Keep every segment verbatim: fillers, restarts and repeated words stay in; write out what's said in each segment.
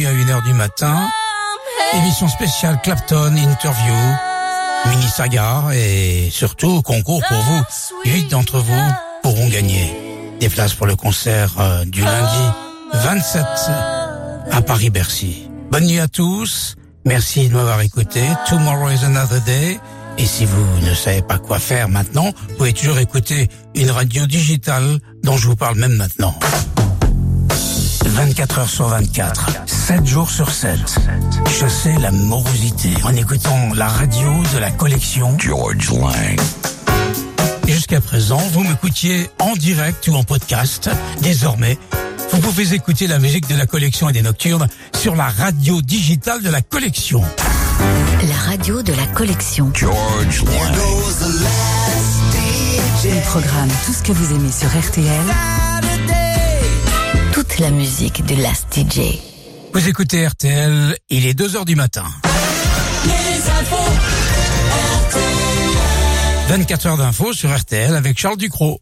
minuit à une heure du matin. Émission spéciale Clapton, interview, mini saga et surtout concours pour vous. Huit d'entre vous pourront gagner des places pour le concert euh, du lundi vingt-sept à Paris-Bercy. Bonne nuit à tous. Merci de m'avoir écouté. Tomorrow is another day. Et si vous ne savez pas quoi faire maintenant, vous pouvez toujours écouter une radio digitale dont je vous parle même maintenant. vingt-quatre heures sur vingt-quatre, sept jours sur sept. Chassez la morosité en écoutant la radio de la collection George Lang. Et jusqu'à présent, vous m'écoutiez en direct ou en podcast. Désormais, vous pouvez écouter la musique de la collection et des Nocturnes sur la radio digitale de la collection. La radio de la collection. George Lang. Le programme Tout ce que vous aimez sur R T L. Toute la musique de Last D J. Vous écoutez R T L, il est deux heures du matin. Les infos R T L. vingt-quatre heures d'infos sur R T L avec Charles Ducrot.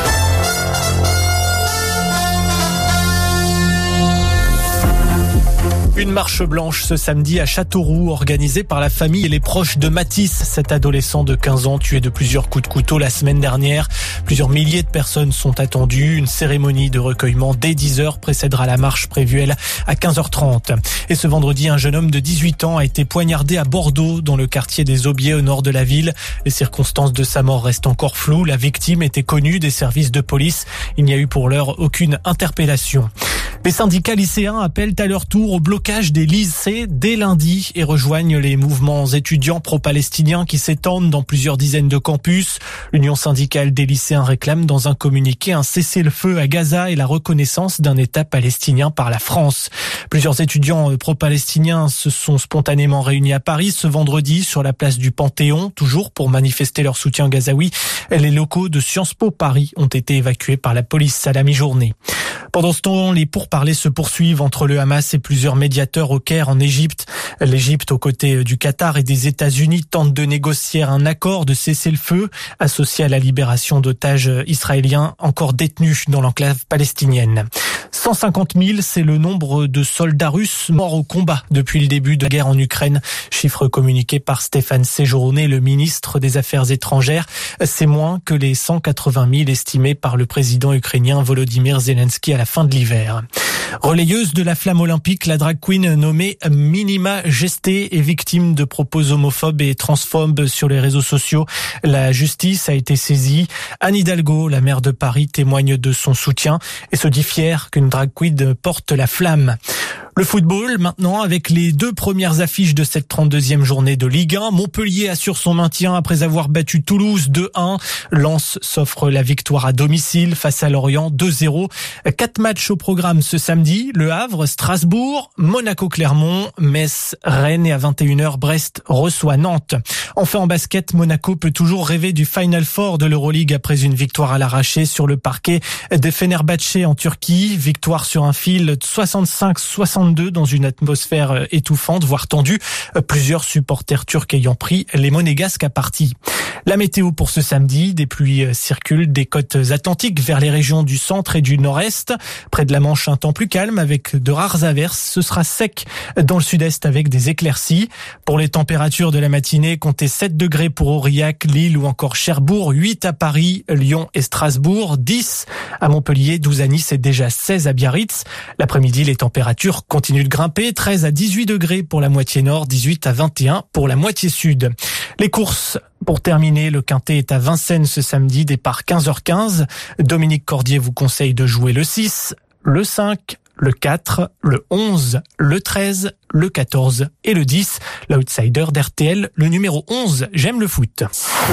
Une marche blanche ce samedi à Châteauroux, organisée par la famille et les proches de Mathis, cet adolescent de quinze ans tué de plusieurs coups de couteau la semaine dernière. Plusieurs milliers de personnes sont attendues. Une cérémonie de recueillement dès dix heures précédera la marche prévue, elle, à quinze heures trente. Et ce vendredi, un jeune homme de dix-huit ans a été poignardé à Bordeaux, dans le quartier des Aubiers, au nord de la ville. Les circonstances de sa mort restent encore floues. La victime était connue des services de police. Il n'y a eu pour l'heure aucune interpellation. Les syndicats lycéens appellent à leur tour au blocage des lycées dès lundi et rejoignent les mouvements étudiants pro-palestiniens qui s'étendent dans plusieurs dizaines de campus. L'Union syndicale des lycéens réclame dans un communiqué un cessez-le-feu à Gaza et la reconnaissance d'un État palestinien par la France. Plusieurs étudiants pro-palestiniens se sont spontanément réunis à Paris ce vendredi sur la place du Panthéon, toujours pour manifester leur soutien gazaoui. Les locaux de Sciences Po Paris ont été évacués par la police à la mi-journée. Pendant ce temps, les pourparlers se poursuivent entre le Hamas et plusieurs médiateurs au Caire en Égypte. L'Égypte, aux côtés du Qatar et des États-Unis, tente de négocier un accord de cessez-le-feu associé à la libération d'otages israéliens encore détenus dans l'enclave palestinienne. cent cinquante mille, c'est le nombre de soldats russes morts au combat depuis le début de la guerre en Ukraine. Chiffre communiqué par Stéphane Séjourné, le ministre des Affaires étrangères. C'est moins que les cent quatre-vingt mille estimés par le président ukrainien Volodymyr Zelensky à la fin de l'hiver. Relayeuse de la flamme olympique, la drag queen nommée Minima Gesté est victime de propos homophobes et transphobes sur les réseaux sociaux. La justice a été saisie. Anne Hidalgo, la maire de Paris, témoigne de son soutien et se dit fière qu'une drag queen porte la flamme. Le football, maintenant, avec les deux premières affiches de cette trente-deuxième journée de Ligue un. Montpellier assure son maintien après avoir battu Toulouse deux un. Lens s'offre la victoire à domicile face à Lorient deux zéro. Quatre matchs au programme ce samedi. Le Havre, Strasbourg, Monaco-Clermont, Metz, Rennes et à vingt et une heures, Brest reçoit Nantes. Enfin en basket, Monaco peut toujours rêver du Final Four de l'Euroleague après une victoire à l'arraché sur le parquet de Fenerbahçe en Turquie. Victoire sur un fil soixante-cinq soixante-deux dans une atmosphère étouffante, voire tendue. Plusieurs supporters turcs ayant pris les monégasques à partie. La météo pour ce samedi, des pluies circulent des côtes atlantiques vers les régions du centre et du nord-est. Près de la Manche, un temps plus calme avec de rares averses. Ce sera sec dans le sud-est avec des éclaircies. Pour les températures de la matinée, comptez sept degrés pour Aurillac, Lille ou encore Cherbourg, huit à Paris, Lyon et Strasbourg, dix à Montpellier, douze à Nice et déjà seize à Biarritz. L'après-midi, les températures continuent de grimper, treize à dix-huit degrés pour la moitié nord, dix-huit à vingt et un pour la moitié sud. Les courses, pour terminer, le Quintet est à Vincennes ce samedi, départ quinze heures quinze. Dominique Cordier vous conseille de jouer le six, le cinq, le quatre, le onze, le treize, le quatorze et le dix. L'outsider d'R T L, le numéro onze, J'aime le foot.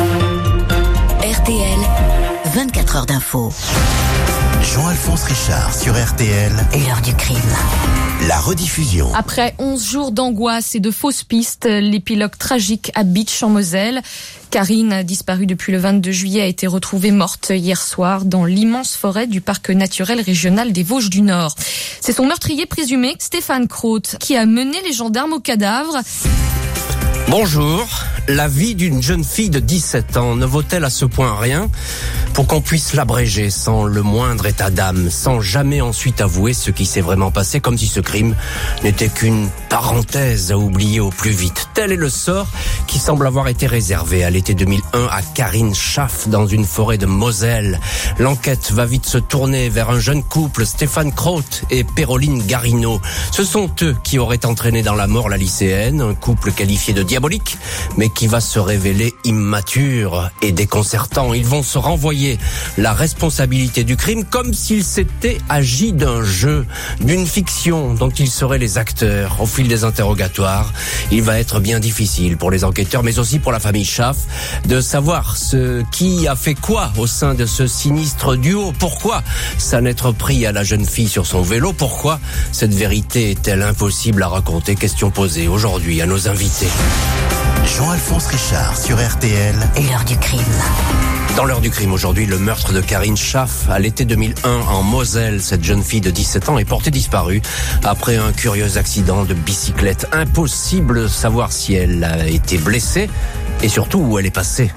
R T L, vingt-quatre heures d'info. Jean-Alphonse Richard sur R T L. L'heure du crime. La rediffusion. Après onze jours d'angoisse et de fausses pistes, l'épilogue tragique à Bitche en Moselle. Karine, disparue depuis le vingt-deux juillet, a été retrouvée morte hier soir dans l'immense forêt du parc naturel régional des Vosges du Nord. C'est son meurtrier présumé, Stéphane Croth, qui a mené les gendarmes au cadavre. Bonjour. La vie d'une jeune fille de dix-sept ans ne vaut-elle à ce point rien pour qu'on puisse l'abréger sans le moindre état d'âme, sans jamais ensuite avouer ce qui s'est vraiment passé, comme si ce crime n'était qu'une parenthèse à oublier au plus vite. Tel est le sort qui semble avoir été réservé à l'été deux mille un à Karine Schaff dans une forêt de Moselle. L'enquête va vite se tourner vers un jeune couple, Stéphane Kraut et Péroline Garino. Ce sont eux qui auraient entraîné dans la mort la lycéenne, un couple qualifié de diabolique, mais qui va se révéler immature et déconcertant. Ils vont se renvoyer la responsabilité du crime comme s'il s'était agi d'un jeu, d'une fiction dont ils seraient les acteurs. Au fil des interrogatoires, il va être bien difficile pour les enquêteurs, mais aussi pour la famille Schaff, de savoir ce qui a fait quoi au sein de ce sinistre duo. Pourquoi s'en être pris à la jeune fille sur son vélo? Pourquoi cette vérité est-elle impossible à raconter? Question posée aujourd'hui à nos invités. Jean-Alphonse Richard sur R T L. L'heure du crime. Dans l'heure du crime aujourd'hui, le meurtre de Karine Schaff à l'été deux mille un en Moselle. Cette jeune fille de dix-sept ans est portée disparue après un curieux accident de bicyclette. Impossible de savoir si elle a été blessée et surtout où elle est passée.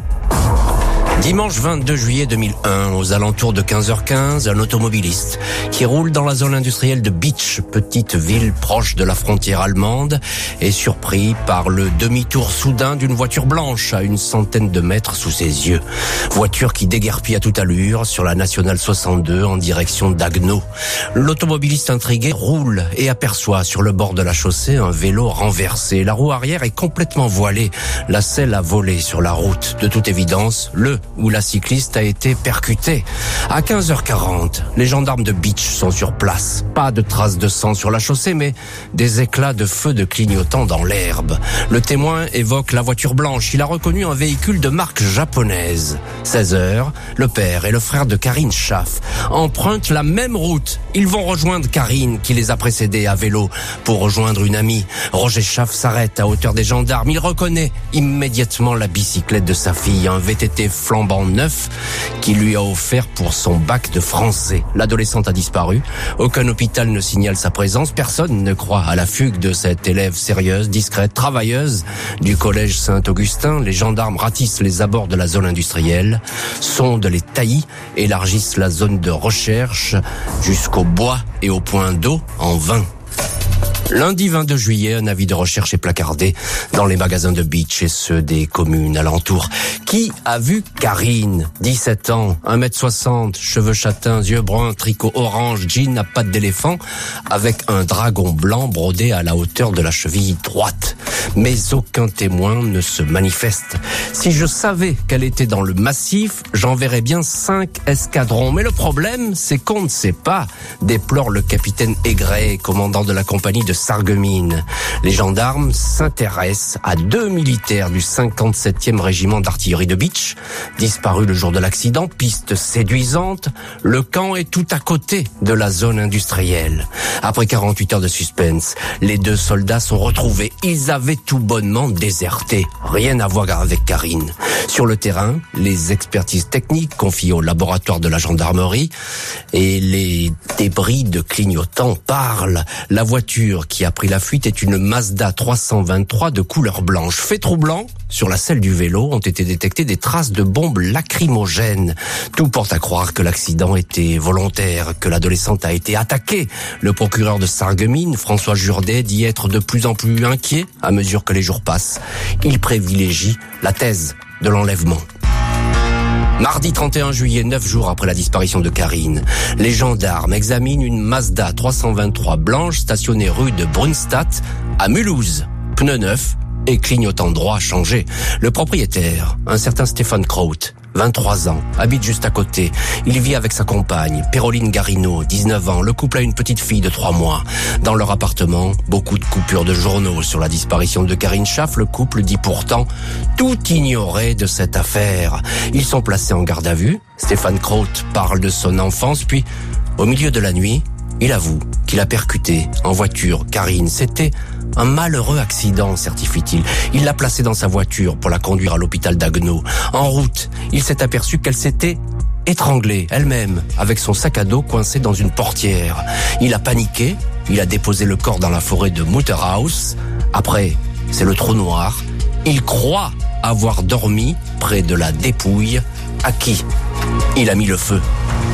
Dimanche vingt-deux juillet deux mille un, aux alentours de quinze heures quinze, un automobiliste qui roule dans la zone industrielle de Bitche, petite ville proche de la frontière allemande, est surpris par le demi-tour soudain d'une voiture blanche à une centaine de mètres sous ses yeux. Voiture qui déguerpit à toute allure sur la nationale soixante-deux en direction d'Agno. L'automobiliste intrigué roule et aperçoit sur le bord de la chaussée un vélo renversé. La roue arrière est complètement voilée. La selle a volé sur la route. De toute évidence, le où la cycliste a été percutée. À quinze heures quarante, les gendarmes de Bitche sont sur place. Pas de traces de sang sur la chaussée, mais des éclats de feu de clignotant dans l'herbe. Le témoin évoque la voiture blanche. Il a reconnu un véhicule de marque japonaise. seize heures, le père et le frère de Karine Schaff empruntent la même route. Ils vont rejoindre Karine, qui les a précédés à vélo, pour rejoindre une amie. Roger Schaff s'arrête à hauteur des gendarmes. Il reconnaît immédiatement la bicyclette de sa fille, un V T T flambant neuf qui lui a offert pour son bac de français. L'adolescente a disparu. Aucun hôpital ne signale sa présence. Personne ne croit à la fugue de cette élève sérieuse, discrète, travailleuse du collège Saint-Augustin. Les gendarmes ratissent les abords de la zone industrielle, sondent les taillis, élargissent la zone de recherche jusqu'au bois et au point d'eau en vain. Lundi vingt-deux juillet, un avis de recherche est placardé dans les magasins de Bitche et ceux des communes alentours. Qui a vu Karine, dix-sept ans, un mètre soixante, cheveux châtains, yeux bruns, tricot orange, jean à pattes d'éléphant, avec un dragon blanc brodé à la hauteur de la cheville droite? Mais aucun témoin ne se manifeste. Si je savais qu'elle était dans le massif, j'enverrais bien cinq escadrons. Mais le problème, c'est qu'on ne sait pas, déplore le capitaine Aigret, commandant de la compagnie de Sarreguemines. Les gendarmes s'intéressent à deux militaires du cinquante-septième régiment d'artillerie de Bitche, disparus le jour de l'accident. Piste séduisante, le camp est tout à côté de la zone industrielle. Après quarante-huit heures de suspense, les deux soldats sont retrouvés. Ils avaient tout bonnement déserté. Rien à voir avec Karine. Sur le terrain, les expertises techniques confiées au laboratoire de la gendarmerie et les débris de clignotants parlent. La voiture qui a pris la fuite est une Mazda trois cent vingt-trois de couleur blanche. Fait troublant, sur la selle du vélo ont été détectées des traces de bombes lacrymogènes. Tout porte à croire que l'accident était volontaire, que l'adolescente a été attaquée. Le procureur de Sarreguemines, François Jourdet, dit être de plus en plus inquiet à mesure que les jours passent. Il privilégie la thèse de l'enlèvement. Mardi trente et un juillet, neuf jours après la disparition de Karine, les gendarmes examinent une Mazda trois cent vingt-trois blanche stationnée rue de Brunstadt à Mulhouse. Pneus neufs et clignotant droit changé. Le propriétaire, un certain Stéphane Kraut, vingt-trois ans, habite juste à côté. Il vit avec sa compagne, Péroline Garino, dix-neuf ans. Le couple a une petite fille de trois mois. Dans leur appartement, beaucoup de coupures de journaux sur la disparition de Karine Schaff. Le couple dit pourtant tout ignorer de cette affaire. Ils sont placés en garde à vue. Stéphane Kraut parle de son enfance, puis, au milieu de la nuit, il avoue qu'il a percuté en voiture Karine. C'était un malheureux accident, certifie-t-il. Il l'a placée dans sa voiture pour la conduire à l'hôpital d'Agno. En route, il s'est aperçu qu'elle s'était étranglée elle-même, avec son sac à dos coincé dans une portière. Il a paniqué, il a déposé le corps dans la forêt de Mutterhaus. Après, c'est le trou noir. Il croit avoir dormi près de la dépouille à qui il a mis le feu.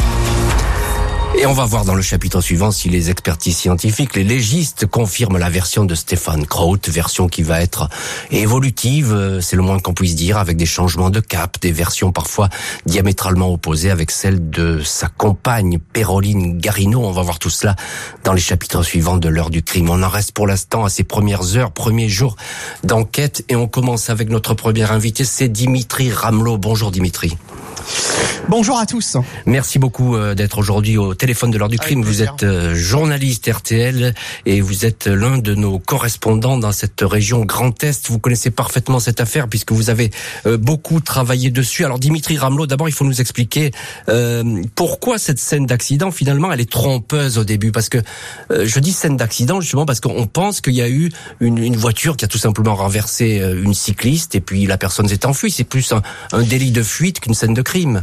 Et on va voir dans le chapitre suivant si les expertises scientifiques, les légistes confirment la version de Stefan Kraut, version qui va être évolutive, c'est le moins qu'on puisse dire, avec des changements de cap, des versions parfois diamétralement opposées avec celle de sa compagne Péroline Garino. On va voir tout cela dans les chapitres suivants de l'heure du crime. On en reste pour l'instant à ses premières heures, premiers jours d'enquête, et on commence avec notre premier invité, c'est Dimitri Ramelot. Bonjour Dimitri. Bonjour à tous. Merci beaucoup d'être aujourd'hui au téléphone de l'heure du crime. Vous êtes journaliste R T L et vous êtes l'un de nos correspondants dans cette région Grand Est. Vous connaissez parfaitement cette affaire puisque vous avez beaucoup travaillé dessus. Alors Dimitri Ramelot, d'abord il faut nous expliquer euh, pourquoi cette scène d'accident finalement elle est trompeuse au début. Parce que euh, je dis scène d'accident justement parce qu'on pense qu'il y a eu une, une voiture qui a tout simplement renversé une cycliste et puis la personne s'est enfuie. C'est plus un, un délit de fuite qu'une scène de crime.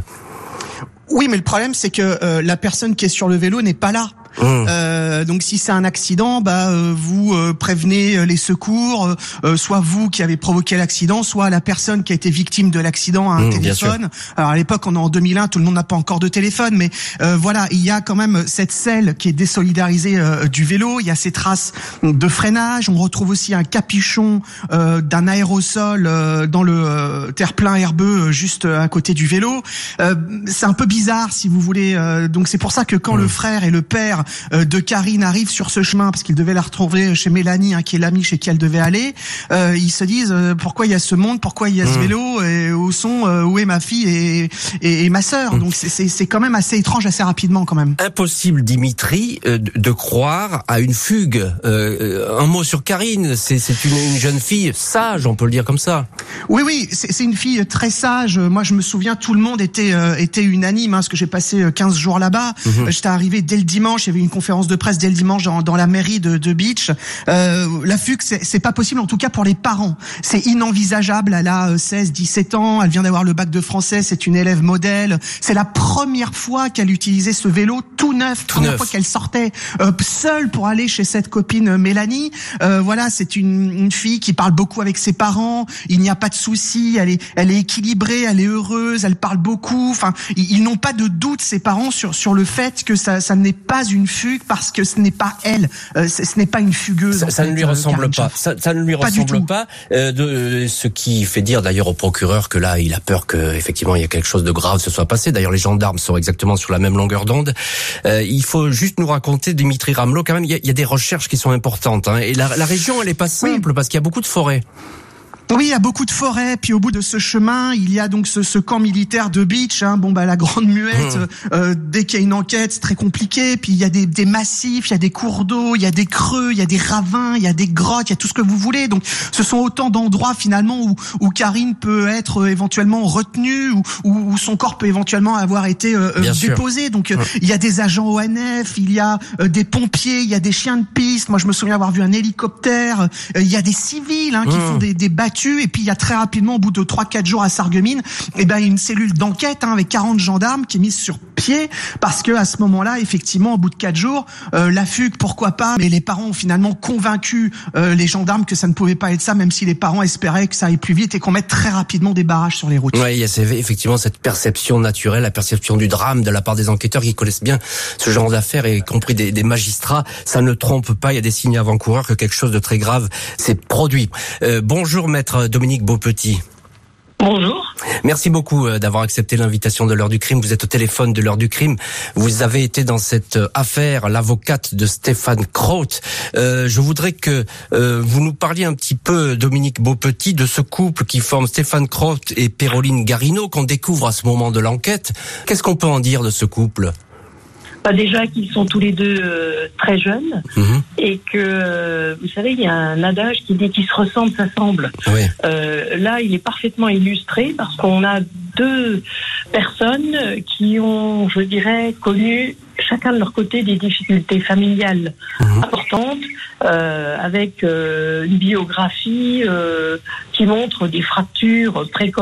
Oui, mais le problème, c'est que euh, la personne qui est sur le vélo n'est pas là. Mmh. Euh, donc si c'est un accident, bah euh, vous euh, prévenez les secours, euh, soit vous qui avez provoqué l'accident, soit la personne qui a été victime de l'accident a un mmh, téléphone. Alors à l'époque, on est en deux mille un, tout le monde n'a pas encore de téléphone, mais euh, voilà, il y a quand même cette selle qui est désolidarisée euh, du vélo. Il y a ces traces de freinage. On retrouve aussi un capuchon euh, d'un aérosol euh, dans le euh, terre-plein herbeux juste à côté du vélo. Euh, c'est un peu bizarre, si vous voulez. Euh, donc c'est pour ça que quand mmh. le frère et le père de Karine arrive sur ce chemin parce qu'il devait la retrouver chez Mélanie, hein, qui est l'amie chez qui elle devait aller. Euh, ils se disent euh, pourquoi il y a ce monde, pourquoi il y a ce mmh. vélo, et où sont, euh, où est ma fille et, et, et ma sœur. Mmh. Donc c'est, c'est, c'est quand même assez étrange, assez rapidement quand même. Impossible, Dimitri, euh, de croire à une fugue. Euh, un mot sur Karine, c'est, c'est une, une jeune fille sage, on peut le dire comme ça. Oui, oui, c'est, c'est une fille très sage. Moi, je me souviens, tout le monde était euh, était unanime, hein, parce que j'ai passé quinze jours là-bas. Mmh. J'étais arrivé dès le dimanche. Il y avait une conférence de presse dès le dimanche dans, dans la mairie de, de Beach. Euh, la fugue, c'est, c'est pas possible, en tout cas pour les parents. C'est inenvisageable. Elle a seize, dix-sept ans. Elle vient d'avoir le bac de français. C'est une élève modèle. C'est la première fois qu'elle utilisait ce vélo tout neuf. Tout première neuf. fois qu'elle sortait euh, seule pour aller chez cette copine Mélanie. Euh, voilà, c'est une, une fille qui parle beaucoup avec ses parents. Il n'y a pas de souci. Elle est, elle est équilibrée. Elle est heureuse. Elle parle beaucoup. Enfin, ils, ils n'ont pas de doute, ses parents, sur sur le fait que ça, ça n'est pas une fugue parce que ce n'est pas elle, euh, ce, ce n'est pas une fugueuse. Ça, ça fait, ne lui euh, ressemble pas. Ça, ça ne lui pas ressemble pas. Euh, de, ce qui fait dire d'ailleurs au procureur que là, il a peur que effectivement il y a quelque chose de grave se soit passé. D'ailleurs, les gendarmes sont exactement sur la même longueur d'onde. Euh, il faut juste nous raconter, Dimitri Ramelot, quand même, il y a, il y a des recherches qui sont importantes. Hein, et la, la région, elle est pas simple oui. parce qu'il y a beaucoup de forêts. Oui, il y a beaucoup de forêts. Puis au bout de ce chemin, il y a donc ce, ce camp militaire de Beach. Hein. Bon, bah la grande muette. Mmh. Euh, dès qu'il y a une enquête, c'est très compliqué. Puis il y a des, des massifs, il y a des cours d'eau, il y a des creux, il y a des ravins, il y a des grottes, il y a tout ce que vous voulez. Donc, ce sont autant d'endroits finalement où, où Karine peut être éventuellement retenue, ou où, où son corps peut éventuellement avoir été euh, déposé. Sûr. Donc, mmh. il y a des agents O N F, il y a euh, des pompiers, il y a des chiens de piste. Moi, je me souviens avoir vu un hélicoptère. Euh, il y a des civils hein, qui mmh. font des, des battues. Et puis il y a très rapidement, au bout de trois quatre jours à Sarreguemines, eh ben une cellule d'enquête hein, avec quarante gendarmes qui est mise sur pied parce que à ce moment-là, effectivement, au bout de quatre jours, euh, la fugue, pourquoi pas, mais les parents ont finalement convaincu euh, les gendarmes que ça ne pouvait pas être ça, même si les parents espéraient que ça aille plus vite et qu'on mette très rapidement des barrages sur les routes. Oui, il y a effectivement cette perception naturelle, la perception du drame de la part des enquêteurs qui connaissent bien ce genre d'affaires, et y compris des, des magistrats. Ça ne trompe pas, il y a des signes avant-coureurs que quelque chose de très grave s'est produit. Euh, bonjour maître Dominique Beaupetit. Bonjour. Merci beaucoup d'avoir accepté l'invitation de l'heure du crime. Vous êtes au téléphone de l'heure du crime. Vous avez été dans cette affaire, l'avocate de Stefan Kraut. Euh, je voudrais que euh, vous nous parliez un petit peu, Dominique Beaupetit, de ce couple qui forme Stefan Kraut et Péroline Garino, qu'on découvre à ce moment de l'enquête. Qu'est-ce qu'on peut en dire de ce couple ? Bah déjà qu'ils sont tous les deux euh, très jeunes mmh. et que, euh, vous savez, il y a un adage qui dit qu'ils se ressemblent, s'assemblent. Oui. Euh, là, il est parfaitement illustré parce qu'on a deux personnes qui ont, je dirais, connu chacun de leur côté des difficultés familiales mmh. importantes, euh, avec euh, une biographie euh, qui montre des fractures précoces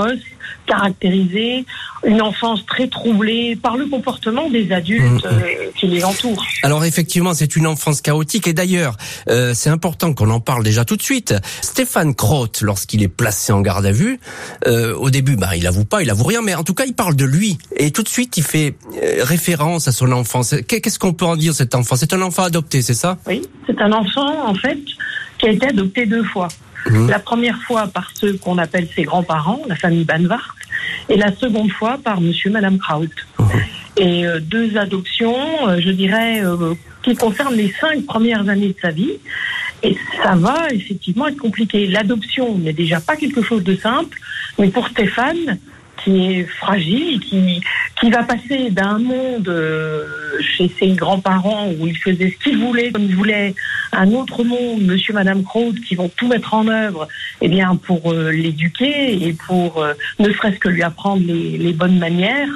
caractérisée, une enfance très troublée par le comportement des adultes mmh. euh, qui les entourent. Alors effectivement, c'est une enfance chaotique et d'ailleurs, euh, c'est important qu'on en parle déjà tout de suite. Stéphane Croth, lorsqu'il est placé en garde à vue, euh, au début, bah, il avoue pas, il avoue rien, mais en tout cas, il parle de lui et tout de suite, il fait euh, référence à son enfance. Qu'est-ce qu'on peut en dire, cet enfant ? C'est un enfant adopté, c'est ça ? Oui, c'est un enfant, en fait, qui a été adopté deux fois. Mmh. La première fois par ceux qu'on appelle ses grands-parents, la famille Banvart, et la seconde fois par monsieur et madame Kraut. Mmh. Et euh, deux adoptions, euh, je dirais, euh, qui concernent les cinq premières années de sa vie. Et ça va effectivement être compliqué. L'adoption n'est déjà pas quelque chose de simple, mais pour Stéphane, qui est fragile, qui qui va passer d'un monde euh, chez ses grands-parents où il faisait ce qu'il voulait, comme il voulait, à un autre monde, monsieur et madame Kraut, qui vont tout mettre en œuvre, eh bien pour euh, l'éduquer et pour euh, ne serait-ce que lui apprendre les, les bonnes manières.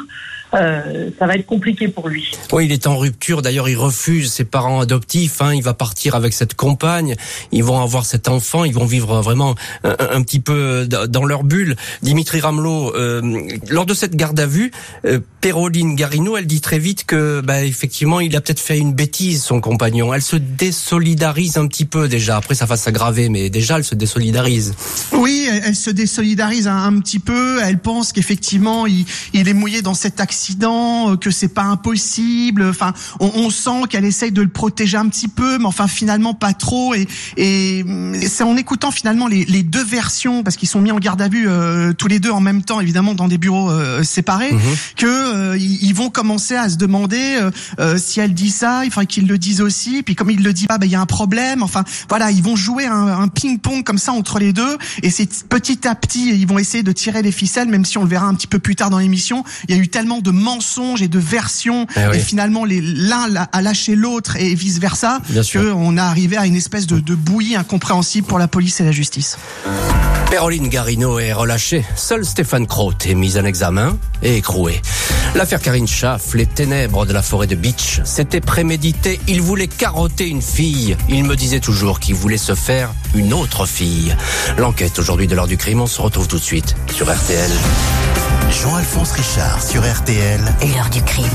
Euh, ça va être compliqué pour lui. Oui, il est en rupture. D'ailleurs, il refuse ses parents adoptifs. Hein. Il va partir avec cette compagne. Ils vont avoir cet enfant. Ils vont vivre vraiment un, un petit peu dans leur bulle. Dimitri Ramelot, euh, lors de cette garde à vue, euh, Péroline Garino, elle dit très vite que, bah, effectivement, il a peut-être fait une bêtise, son compagnon. Elle se désolidarise un petit peu déjà. Après, ça va s'aggraver, mais déjà, elle se désolidarise. Oui, elle, elle se désolidarise un, un petit peu. Elle pense qu'effectivement, il, il est mouillé dans cet accident. Que c'est pas impossible. Enfin, on, on sent qu'elle essaye de le protéger un petit peu, mais enfin finalement pas trop. Et, et c'est en écoutant finalement les, les deux versions, parce qu'ils sont mis en garde à vue euh, tous les deux en même temps, évidemment dans des bureaux euh, séparés, mmh. que euh, ils vont commencer à se demander euh, euh, si elle dit ça, il faudrait qu'ils le disent aussi. Puis comme il le dit pas, ben il y a un problème. Enfin voilà, ils vont jouer un, un ping-pong comme ça entre les deux. Et c'est petit à petit, ils vont essayer de tirer les ficelles, même si on le verra un petit peu plus tard dans l'émission. Il y a eu tellement de mensonges et de versions eh oui. et finalement les, l'un a lâché l'autre et vice versa qu'on a arrivé à une espèce de, de bouillie incompréhensible pour la police et la justice. Péroline Garino est relâchée. Seul Stéphane Kraut est mis en examen et écroué. L'affaire Karine Schaff, les ténèbres de la forêt de Beach, c'était prémédité. Il voulait carotter une fille. Il me disait toujours qu'il voulait se faire une autre fille. L'enquête aujourd'hui de l'heure du crime, on se retrouve tout de suite sur R T L. Jean-Alphonse Richard sur R T L. L'heure du crime.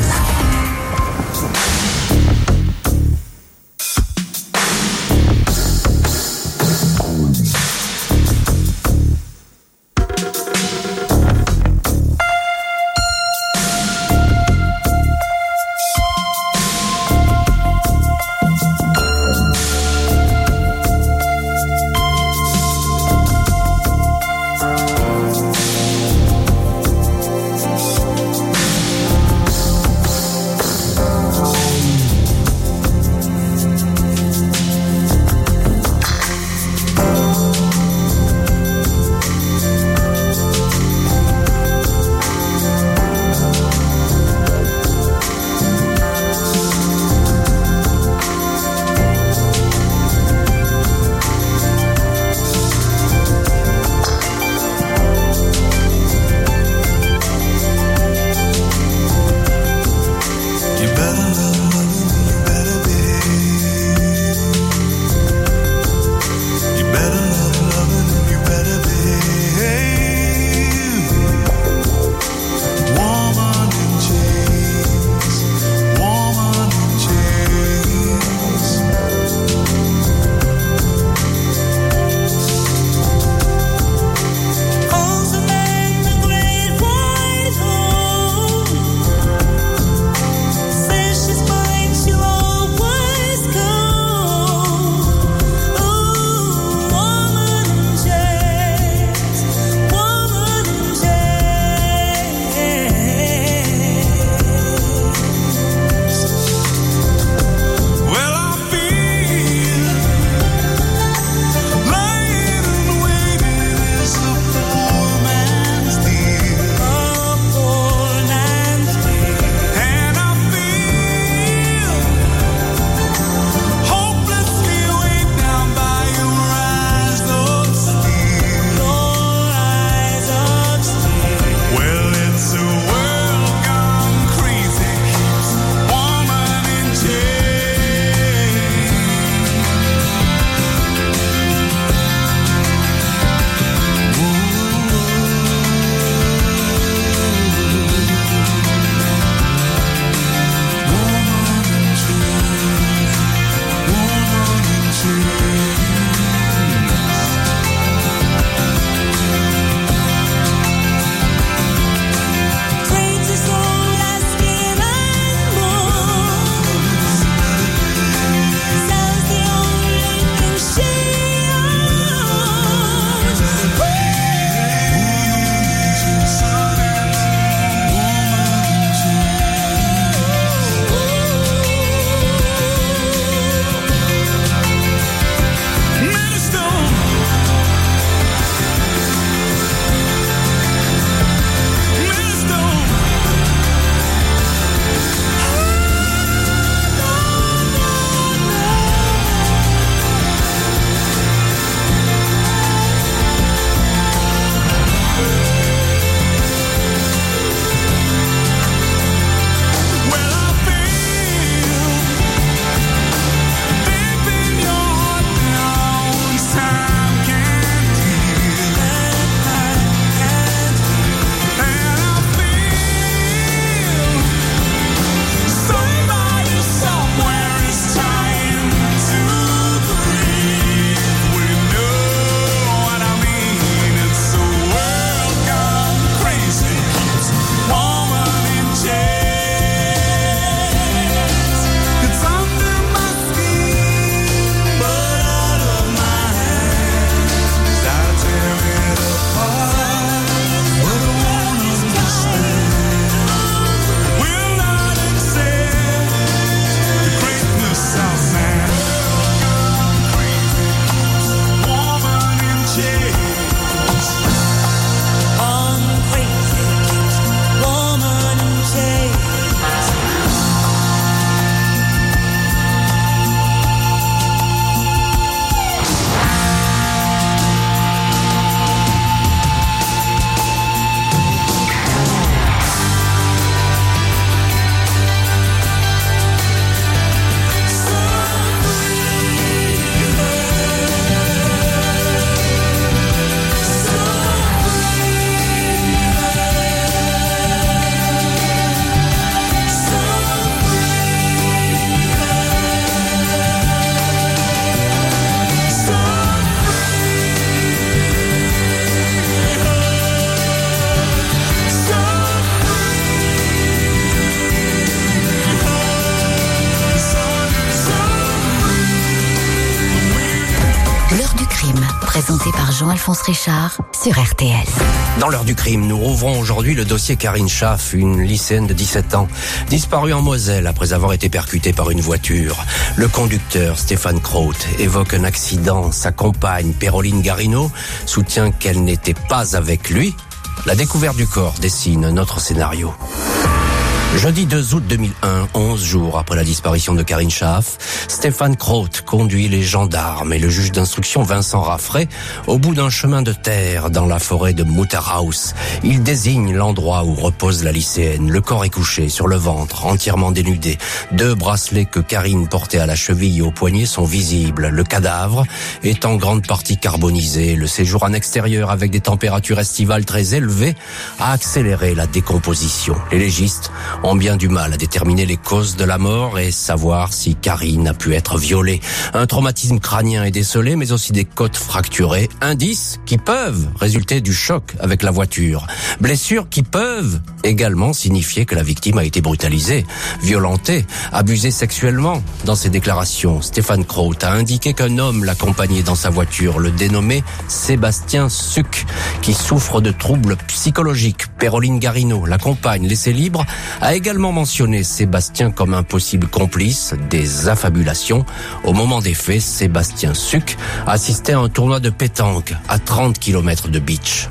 crime, présenté par Jean-Alphonse Richard sur R T L. Dans l'heure du crime, nous rouvrons aujourd'hui le dossier Karine Schaff, une lycéenne de dix-sept ans, disparue en Moselle après avoir été percutée par une voiture. Le conducteur, Stéphane Kraut, évoque un accident. Sa compagne, Péroline Garino, soutient qu'elle n'était pas avec lui. La découverte du corps dessine notre scénario. Jeudi deux août deux mille un, onze jours après la disparition de Karine Schaff, Stéphane Kraut conduit les gendarmes et le juge d'instruction Vincent Raffray au bout d'un chemin de terre dans la forêt de Mutterhaus. Il désigne l'endroit où repose la lycéenne. Le corps est couché sur le ventre, entièrement dénudé. Deux bracelets que Karine portait à la cheville et au poignet sont visibles. Le cadavre est en grande partie carbonisé. Le séjour en extérieur avec des températures estivales très élevées a accéléré la décomposition. Les légistes ont bien du mal à déterminer les causes de la mort et savoir si Karine a pu être violée. Un traumatisme crânien est décelé, mais aussi des côtes fracturées, indices qui peuvent résulter du choc avec la voiture. Blessures qui peuvent également signifier que la victime a été brutalisée, violentée, abusée sexuellement. Dans ses déclarations, Stéphane Kraut a indiqué qu'un homme l'accompagnait dans sa voiture, le dénommé Sébastien Suc, qui souffre de troubles psychologiques. Péroline Garino, la compagne laissée libre, a également mentionné Sébastien comme un possible complice des affabulations. Au moment des faits, Sébastien Suc assistait à un tournoi de pétanque à trente kilomètres de Beach.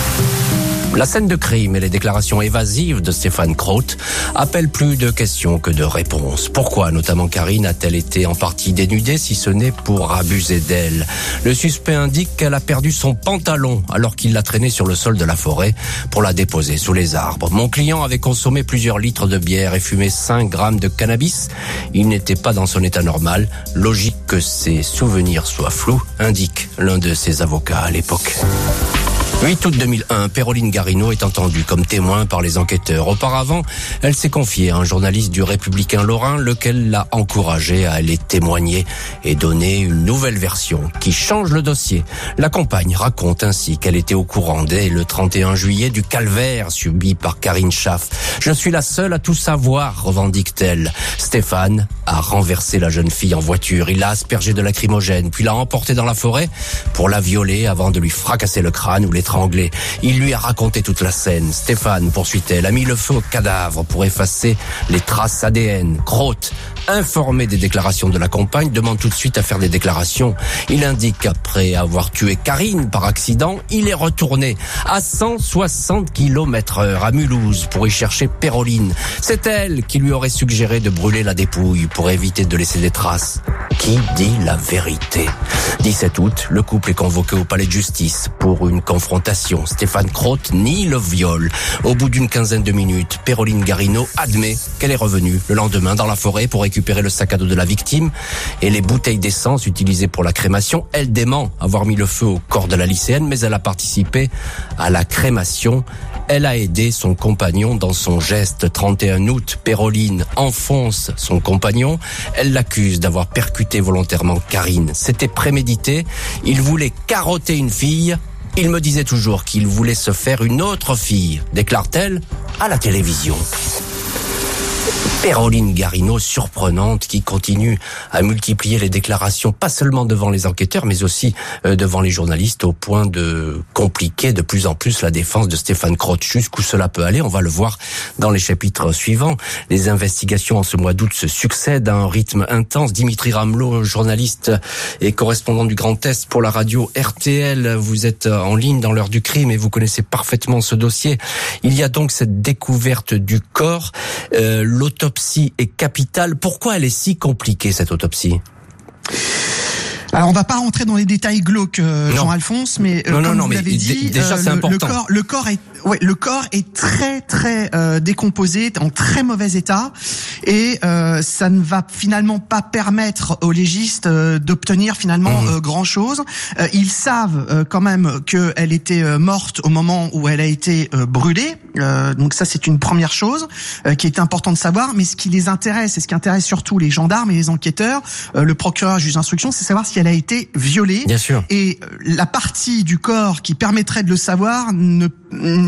La scène de crime et les déclarations évasives de Stéphane Kraut appellent plus de questions que de réponses. Pourquoi, notamment, Karine a-t-elle été en partie dénudée si ce n'est pour abuser d'elle? Le suspect indique qu'elle a perdu son pantalon alors qu'il l'a traînée sur le sol de la forêt pour la déposer sous les arbres. Mon client avait consommé plusieurs litres de bière et fumé cinq grammes de cannabis. Il n'était pas dans son état normal. Logique que ses souvenirs soient flous, indique l'un de ses avocats à l'époque. huit août deux mille un, Péroline Garino est entendue comme témoin par les enquêteurs. Auparavant, elle s'est confiée à un journaliste du Républicain Lorrain, lequel l'a encouragée à aller témoigner et donner une nouvelle version qui change le dossier. La compagne raconte ainsi qu'elle était au courant dès le trente et un juillet du calvaire subi par Karine Schaff. Je suis la seule à tout savoir, revendique-t-elle. Stéphane a renversé la jeune fille en voiture. Il l'a aspergée de lacrymogène, puis l'a emportée dans la forêt pour la violer avant de lui fracasser le crâne ou l'étrangler. Il lui a raconté toute la scène. Stéphane, poursuit-elle, a mis le feu au cadavre pour effacer les traces A D N. Kraut, informé des déclarations de la compagne, demande tout de suite à faire des déclarations. Il indique qu'après avoir tué Karine par accident, il est retourné à cent soixante kilomètres heure à Mulhouse pour y chercher Péroline. C'est elle qui lui aurait suggéré de brûler la dépouille pour éviter de laisser des traces. Qui dit la vérité? dix-sept août, le couple est convoqué au palais de justice pour une confrontation. Stéphane Kraut nie le viol. Au bout d'une quinzaine de minutes, Péroline Garino admet qu'elle est revenue le lendemain dans la forêt pour récupérer le sac à dos de la victime et les bouteilles d'essence utilisées pour la crémation. Elle dément avoir mis le feu au corps de la lycéenne, mais elle a participé à la crémation. Elle a aidé son compagnon dans son geste. trente et un août, Péroline enfonce son compagnon. Elle l'accuse d'avoir percuté volontairement Karine. C'était prémédité. Il voulait carotter une fille. Il me disait toujours qu'il voulait se faire une autre fille, déclare-t-elle à la télévision. Péroline Garino, surprenante, qui continue à multiplier les déclarations, pas seulement devant les enquêteurs, mais aussi euh, devant les journalistes, au point de compliquer de plus en plus la défense de Stéphane Kraut. Jusqu'où cela peut aller, on va le voir dans les chapitres suivants. Les investigations en ce mois d'août se succèdent à un rythme intense. Dimitri Ramelot, journaliste et correspondant du Grand Est pour la radio R T L, vous êtes en ligne dans l'heure du crime et vous connaissez parfaitement ce dossier. Il y a donc cette découverte du corps. Euh, l'autopsie est capitale. Pourquoi elle est si compliquée, cette autopsie ? Alors on va pas rentrer dans les détails glauques, euh, Jean-Alphonse, mais euh, non, comme non, non, vous mais l'avez dit, déjà, euh, c'est le, important. le corps, le corps est, ouais, le corps est très très euh, décomposé, en très mauvais état, et euh, ça ne va finalement pas permettre aux légistes euh, d'obtenir finalement mmh. euh, grand chose. Euh, ils savent euh, quand même qu'elle était euh, morte au moment où elle a été euh, brûlée, euh, donc ça c'est une première chose euh, qui est important de savoir. Mais ce qui les intéresse, et ce qui intéresse surtout les gendarmes et les enquêteurs, euh, le procureur, juge d'instruction, c'est savoir si elle a été violée. Bien sûr. Et la partie du corps qui permettrait de le savoir ne,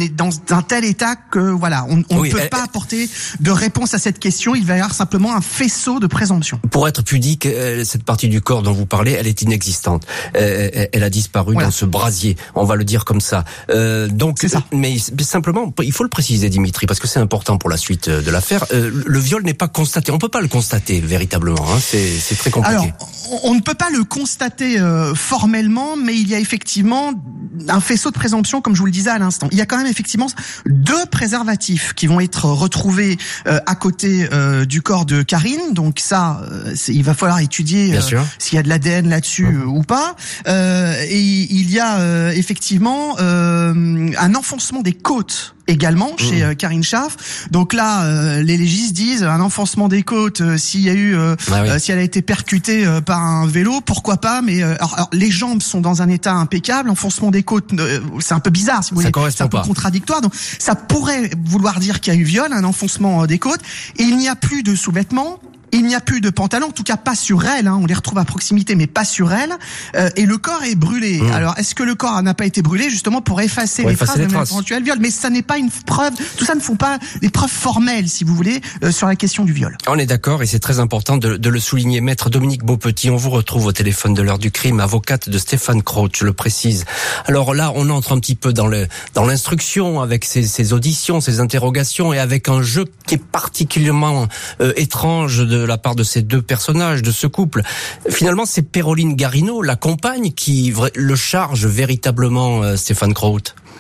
est dans un tel état que voilà, on, on oui, ne peut elle, pas apporter de réponse à cette question. Il va y avoir simplement un faisceau de présomption. Pour être pudique, cette partie du corps dont vous parlez, elle est inexistante. Elle a disparu voilà. dans ce brasier. On va le dire comme ça. Euh, donc, c'est ça. Mais simplement, il faut le préciser, Dimitri, parce que c'est important pour la suite de l'affaire. Euh, le viol n'est pas constaté. On peut pas le constater véritablement. Hein. C'est, c'est très compliqué. Alors, on, on ne peut pas le constater euh, formellement, mais il y a effectivement un faisceau de présomption, comme je vous le disais à l'instant. Il y a quand même effectivement deux préservatifs qui vont être retrouvés euh, à côté euh, du corps de Karine. Donc ça, euh, c'est, il va falloir étudier euh, s'il y a de l'A D N là-dessus mmh. euh, ou pas. Euh, et il y a euh, effectivement euh, un enfoncement des côtes également chez mmh. euh, Karine Schaaf. Donc là, euh, les légistes disent un enfoncement des côtes euh, s'il y a eu, euh, ah oui. euh, si elle a été percutée euh, par un vélo, pourquoi pas. Mais euh, alors, alors, les jambes sont dans un état impeccable. Enfoncement des côtes, euh, c'est un peu bizarre, si vous voulez. C'est un peu pas. contradictoire. Donc ça pourrait vouloir dire qu'il y a eu viol, un enfoncement des côtes. Et il n'y a plus de sous-vêtements. Il n'y a plus de pantalon, en tout cas pas sur elle, hein, on les retrouve à proximité, mais pas sur elle. Euh, et le corps est brûlé. Mmh. Alors, est-ce que le corps n'a pas été brûlé justement pour effacer pour les effacer traces d'un éventuel viol? Mais ça n'est pas une preuve. Tout ça ne font pas des preuves formelles, si vous voulez, euh, sur la question du viol. On est d'accord, et c'est très important de, de le souligner. Maître Dominique Beaupetit, on vous retrouve au téléphone de l'heure du crime, avocate de Stéphane Kraut, je le précise. Alors là, on entre un petit peu dans le dans l'instruction avec ces, ces auditions, ces interrogations, et avec un jeu qui est particulièrement euh, étrange de la part de ces deux personnages, de ce couple. Finalement, c'est Péroline Garino, la compagne, qui le charge véritablement, euh, Stéphane Kraut.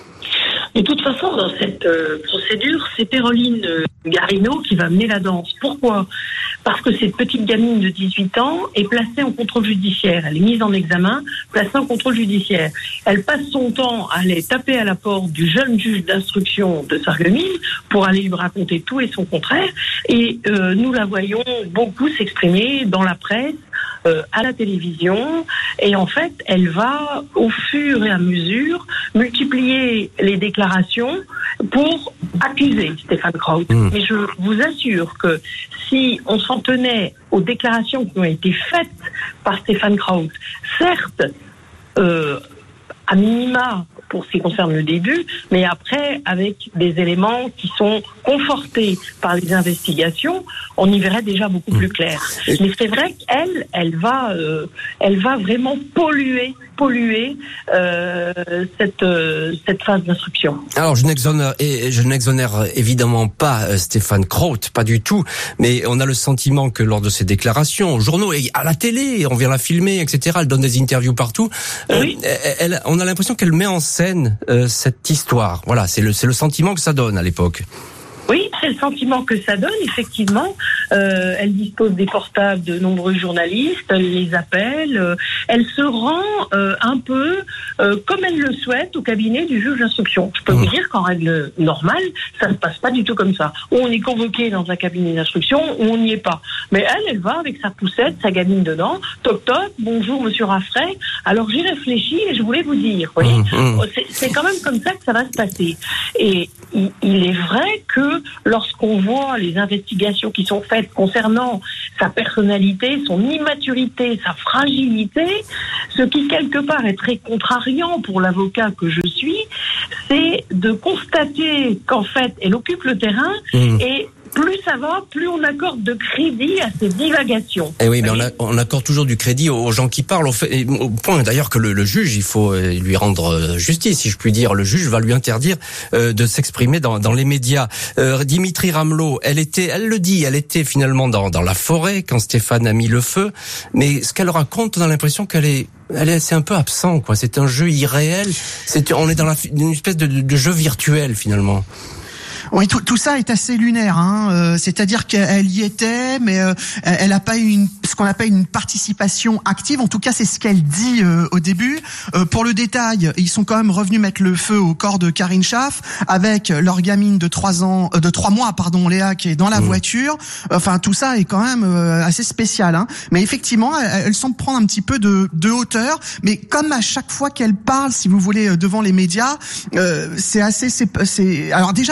De toute façon, dans cette euh, procédure, c'est Péroline euh, Garino qui va mener la danse. Pourquoi ? Parce que cette petite gamine de dix-huit ans est placée en contrôle judiciaire. Elle est mise en examen, placée en contrôle judiciaire. Elle passe son temps à aller taper à la porte du jeune juge d'instruction de Sarreguemines pour aller lui raconter tout et son contraire. Et euh, nous la voyons beaucoup s'exprimer dans la presse, Euh, à la télévision, et en fait elle va au fur et à mesure multiplier les déclarations pour accuser Stéphane Kraut. Mmh. Mais je vous assure que si on s'en tenait aux déclarations qui ont été faites par Stéphane Kraut, certes euh, à minima pour ce qui concerne le début, mais après, avec des éléments qui sont confortés par les investigations, on y verrait déjà beaucoup plus clair. Mais c'est vrai qu'elle, elle va, euh, elle va vraiment polluer, polluer euh, cette euh, cette phase d'instruction. Alors, je n'exonère, et je n'exonère évidemment pas euh, Stéphane Kraut, pas du tout, mais on a le sentiment que lors de ses déclarations aux journaux et à la télé, on vient la filmer, et cetera. Elle donne des interviews partout. Euh, oui. elle, elle, on a l'impression qu'elle met en scène euh, cette histoire. Voilà, c'est le c'est le sentiment que ça donne à l'époque. Oui, c'est le sentiment que ça donne, effectivement. Euh, elle dispose des portables de nombreux journalistes, elle les appelle, euh, elle se rend euh, un peu euh, comme elle le souhaite au cabinet du juge d'instruction. Je peux mmh. vous dire qu'en règle normale, ça ne se passe pas du tout comme ça. Ou on est convoqué dans un cabinet d'instruction, ou on n'y est pas. Mais elle, elle va avec sa poussette, sa gamine dedans, toc toc, bonjour monsieur Raffray, alors j'ai réfléchi et je voulais vous dire, vous voyez, mmh. c'est, c'est quand même comme ça que ça va se passer. Et il, il est vrai que lorsqu'on voit les investigations qui sont faites concernant sa personnalité, son immaturité, sa fragilité, ce qui quelque part est très contrariant pour l'avocat que je suis, c'est de constater qu'en fait, elle occupe le terrain mmh. et plus ça va, plus on accorde de crédit à ces divagations. Et oui, mais on, a, on accorde toujours du crédit aux gens qui parlent, au, fait, au point d'ailleurs que le, le juge, il faut lui rendre justice, si je puis dire. Le juge va lui interdire euh, de s'exprimer dans, dans les médias. Euh, Dimitri Ramelot, elle était, elle le dit, elle était finalement dans, dans la forêt quand Stéphane a mis le feu. Mais ce qu'elle raconte, on a l'impression qu'elle est Elle est, c'est un peu absent, quoi. C'est un jeu irréel. C'est, on est dans la, une espèce de, de jeu virtuel, finalement. Oui, tout, tout ça est assez lunaire, hein. Euh, c'est-à-dire qu'elle y était, mais euh, elle n'a pas eu une, ce qu'on appelle une participation active. En tout cas, c'est ce qu'elle dit euh, au début. Euh, pour le détail, ils sont quand même revenus mettre le feu au corps de Karine Schaaf avec leur gamine de trois ans, euh, de trois mois, pardon, Léa, qui est dans la mmh. voiture. Enfin, tout ça est quand même euh, assez spécial, hein. Mais effectivement, elle, elle semble prendre un petit peu de, de hauteur. Mais comme à chaque fois qu'elle parle, si vous voulez, devant les médias, euh, c'est assez, c'est, c'est. Alors déjà, elle regarde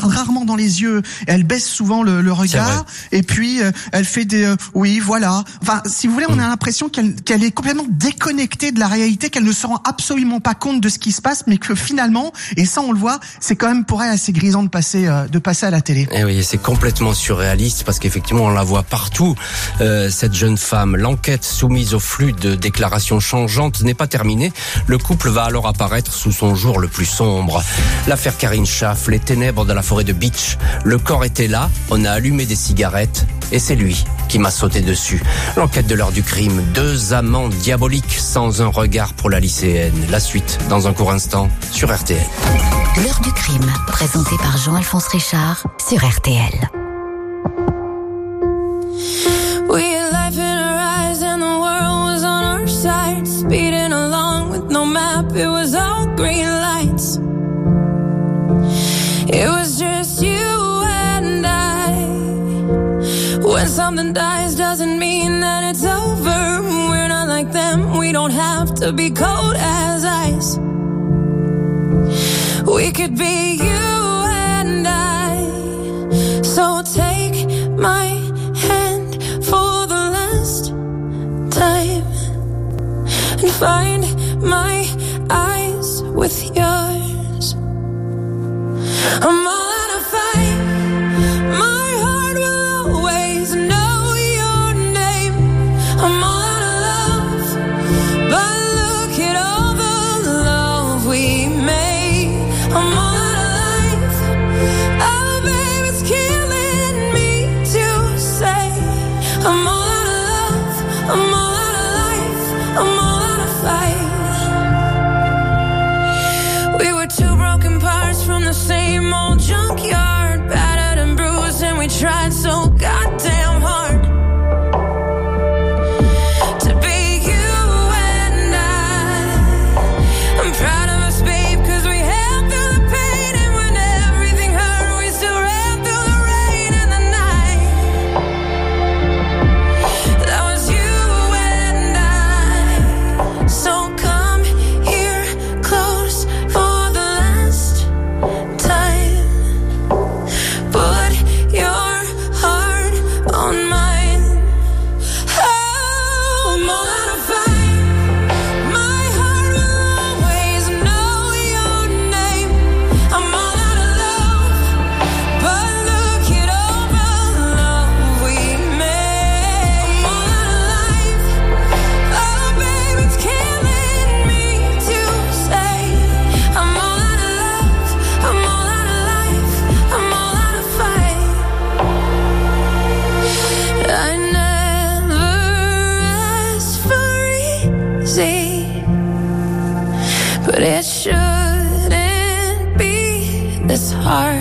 regarde rarement dans les yeux. Elle baisse souvent le, le regard. Et puis, euh, elle fait des euh, oui, voilà. Enfin, si vous voulez, on a l'impression qu'elle, qu'elle est complètement déconnectée de la réalité, qu'elle ne se rend absolument pas compte de ce qui se passe, mais que finalement, et ça on le voit, c'est quand même pour elle assez grisant de passer, euh, de passer à la télé. Et oui, c'est complètement surréaliste parce qu'effectivement, on la voit partout, euh, cette jeune femme. L'enquête soumise au flux de déclarations changeantes n'est pas terminée. Le couple va alors apparaître sous son jour le plus sombre. L'affaire Karine Schaff, les ténèbres de la forêt de Beach. Le corps était là, on a allumé des cigarettes et c'est lui qui m'a sauté dessus. L'enquête de l'heure du crime, deux amants diaboliques sans un regard pour la lycéenne. La suite dans un court instant sur R T L. L'heure du crime, présenté par Jean-Alphonse Richard sur R T L. We had life in our eyes and the world was on our side, speeding along with no map, it was all green lights. It was just you and I. When something dies doesn't mean that it's over. We're not like them, we don't have to be cold as ice. We could be you and I. So take my hand for the last time and find my eyes with yours. I'm all out of fight. My heart will always know your name. I'm all out of love, but look at all the love we made. I'm all out of life. Oh, babe, it's killing me to say. I'm all out of love. I'm all out of life. I'm all out of fight. We were two broken parts from the same old junkyard, battered and bruised, and we tried so goddamn hard to be you and I. I'm proud of us, babe, cause we held through the pain, and when everything hurt, we still ran through the rain and the night. That was you and I. So come here close for the last time. Put your heart on mine. Oh, I'm all out of fight. My heart will always know your name. I'm all out of love, but look at all the love we made. I'm all out of life. Oh, babe, it's killing me to say. I'm all out of love. I'm all out of life. I'm all out of fight. I never asked for easy, but it shouldn't be this hard.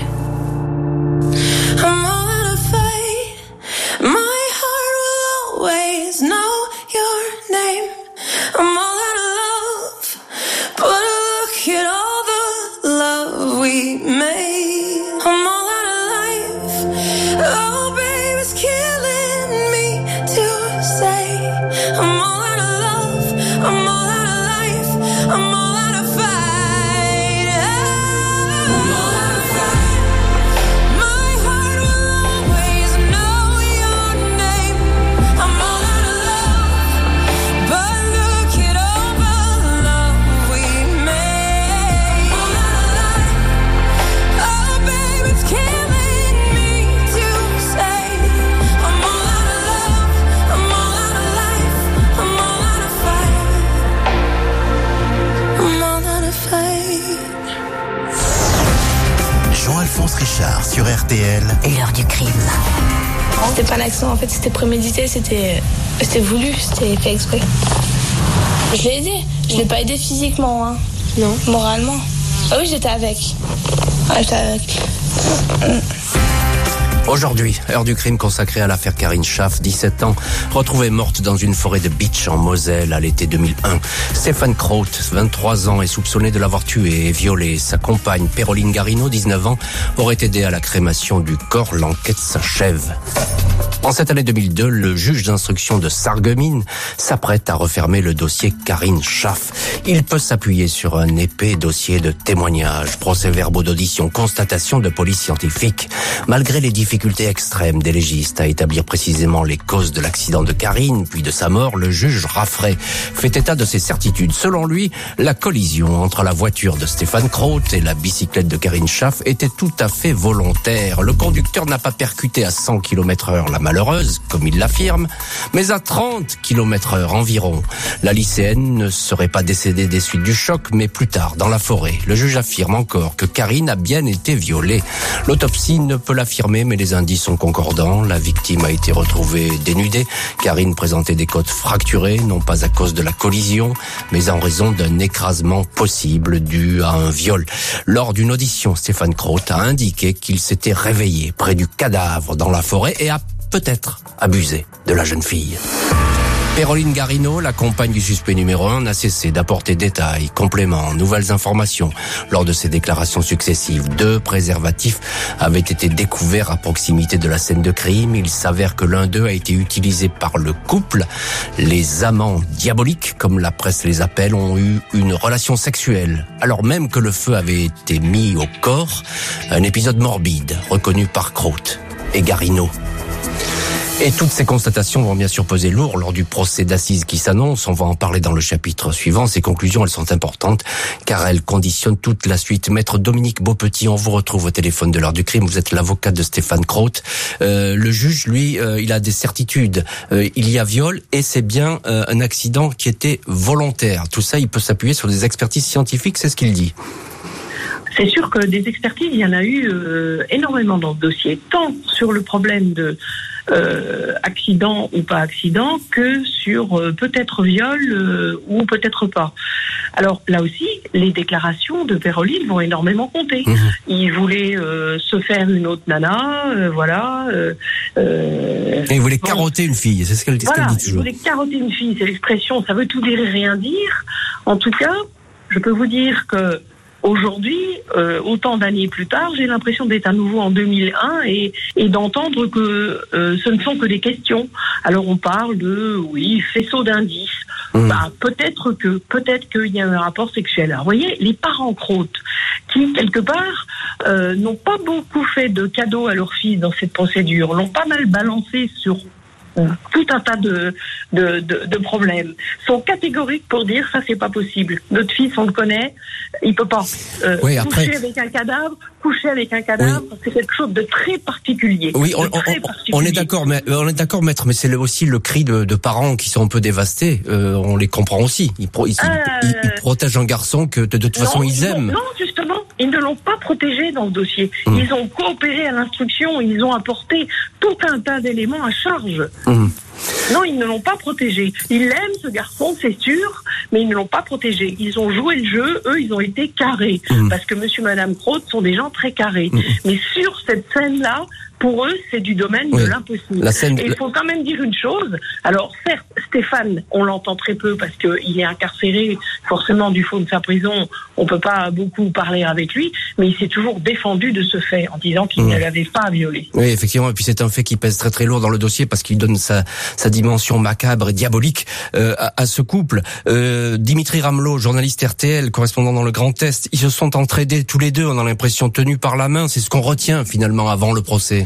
I'm all out of fight. My heart will always know your name. I'm all out of love, but look at all the love we made. I'm all out of life. Oh, babe, it's killing me to say. I'm all out of love. I'm all out of life. I'm all out of fight. I'm all out of fight. My heart will always know your name. I'm all out of love, but look at all the love we made. I'm all out of life. Oh, babe, it's killing me to say. I'm all out of love. I'm all out of life. I'm all out of fight. I'm all out of fight. Jean-Alphonse Richard sur R T L. L'heure du crime. C'était pas un accident, en fait, c'était prémédité, c'était, c'était voulu, c'était fait exprès. Je l'ai aidé, je l'ai pas aidé physiquement, hein. Non. Moralement. Ah oui, j'étais avec. Ouais, j'étais avec. Aujourd'hui, heure du crime consacrée à l'affaire Karine Schaff, dix-sept ans, retrouvée morte dans une forêt de Bitche en Moselle à l'été deux mille un. Stéphane Kraut, vingt-trois ans, est soupçonné de l'avoir tué et violé. Sa compagne, Péroline Garino, dix-neuf ans, aurait aidé à la crémation du corps. L'enquête s'achève. En cette année deux mille deux, le juge d'instruction de Sarreguemines s'apprête à refermer le dossier Karine Schaff. Il peut s'appuyer sur un épais dossier de témoignages, procès-verbaux d'audition, constatations de police scientifique. Malgré les difficultés extrêmes des légistes à établir précisément les causes de l'accident de Karine, puis de sa mort, le juge Raffray fait état de ses certitudes. Selon lui, la collision entre la voiture de Stéphane Kraut et la bicyclette de Karine Schaff était tout à fait volontaire. Le conducteur n'a pas percuté à cent kilomètres heure la malheureuse, comme il l'affirme, mais à trente kilomètres heure environ. La lycéenne ne serait pas décédée des suites du choc, mais plus tard, dans la forêt. Le juge affirme encore que Karine a bien été violée. L'autopsie ne peut l'affirmer, mais les indices sont concordants. La victime a été retrouvée dénudée. Karine présentait des côtes fracturées, non pas à cause de la collision, mais en raison d'un écrasement possible dû à un viol. Lors d'une audition, Stéphane Kraut a indiqué qu'il s'était réveillé près du cadavre dans la forêt et a peut-être abusé de la jeune fille. Péroline Garino, la compagne du suspect numéro un, n'a cessé d'apporter détails, compléments, nouvelles informations. Lors de ses déclarations successives, deux préservatifs avaient été découverts à proximité de la scène de crime. Il s'avère que l'un d'eux a été utilisé par le couple. Les amants diaboliques, comme la presse les appelle, ont eu une relation sexuelle, alors même que le feu avait été mis au corps. Un épisode morbide, reconnu par Kraut et Garino. Et toutes ces constatations vont bien sûr peser lourd lors du procès d'assises qui s'annonce. On va en parler dans le chapitre suivant. Ces conclusions, elles sont importantes car elles conditionnent toute la suite. Maître Dominique Beaupetit, on vous retrouve au téléphone de l'heure du crime. Vous êtes l'avocat de Stéphane Kraut. Euh, le juge, lui, euh, il a des certitudes. Euh, il y a viol et c'est bien euh, un accident qui était volontaire. Tout ça, il peut s'appuyer sur des expertises scientifiques, c'est ce qu'il dit. C'est sûr que des expertises, il y en a eu euh, énormément dans ce dossier, tant sur le problème de euh, accident ou pas accident, que sur euh, peut-être viol euh, ou peut-être pas. Alors là aussi, les déclarations de Péroline vont énormément compter. Mmh. Il voulait euh, se faire une autre nana, euh, voilà. Euh, euh, Et il voulait bon. carotter une fille, c'est ce qu'elle, voilà, ce qu'elle dit toujours. Il voulait carotter une fille, c'est l'expression, ça veut tout dire et rien dire. En tout cas, je peux vous dire que aujourd'hui, euh, autant d'années plus tard, j'ai l'impression d'être à nouveau en deux mille un et, et d'entendre que euh, ce ne sont que des questions. Alors on parle de, oui, faisceau d'indices. Mmh. Bah, peut-être que, peut-être qu'il y a un rapport sexuel. Alors, vous voyez, les parents Kraut, qui, quelque part, euh, n'ont pas beaucoup fait de cadeaux à leur fils dans cette procédure, l'ont pas mal balancé sur tout un tas de, de, de, de problèmes, sont catégoriques pour dire ça c'est pas possible. Notre fils, on le connaît, il peut pas euh, oui, après... coucher avec un cadavre, coucher avec un cadavre, oui. C'est quelque chose de très particulier. Oui, on, très on, particulier. on est d'accord, mais on est d'accord, maître, mais c'est le, aussi le cri de, de parents qui sont un peu dévastés. Euh, on les comprend aussi. Ils, pro, ils, euh... ils, ils protègent un garçon que de, de toute non, façon ils aiment. Non, justement, ils ne l'ont pas protégé dans le dossier. Mmh. Ils ont coopéré à l'instruction, ils ont apporté tout un tas d'éléments à charge. Mmh. Non, ils ne l'ont pas protégé. Ils l'aiment, ce garçon, c'est sûr, mais ils ne l'ont pas protégé. Ils ont joué le jeu, eux, ils ont été carrés. Mmh. Parce que monsieur et madame Kraut sont des gens très carrés. Mmh. Mais sur cette scène-là, pour eux, c'est du domaine oui. de l'impossible. La scène... Et il faut quand même dire une chose. Alors, certes, Stéphane, on l'entend très peu parce qu'il est incarcéré, forcément, du fond de sa prison. On peut pas beaucoup parler avec lui, mais il s'est toujours défendu de ce fait en disant qu'il mmh. ne l'avait pas violé. Oui, effectivement. Et puis, c'est un fait qui pèse très très lourd dans le dossier parce qu'il donne sa, sa dimension macabre et diabolique euh, à, à ce couple. Euh, Dimitri Ramelot, journaliste R T L, correspondant dans le Grand Est, ils se sont entraînés tous les deux, on a l'impression, tenus par la main. C'est ce qu'on retient finalement avant le procès.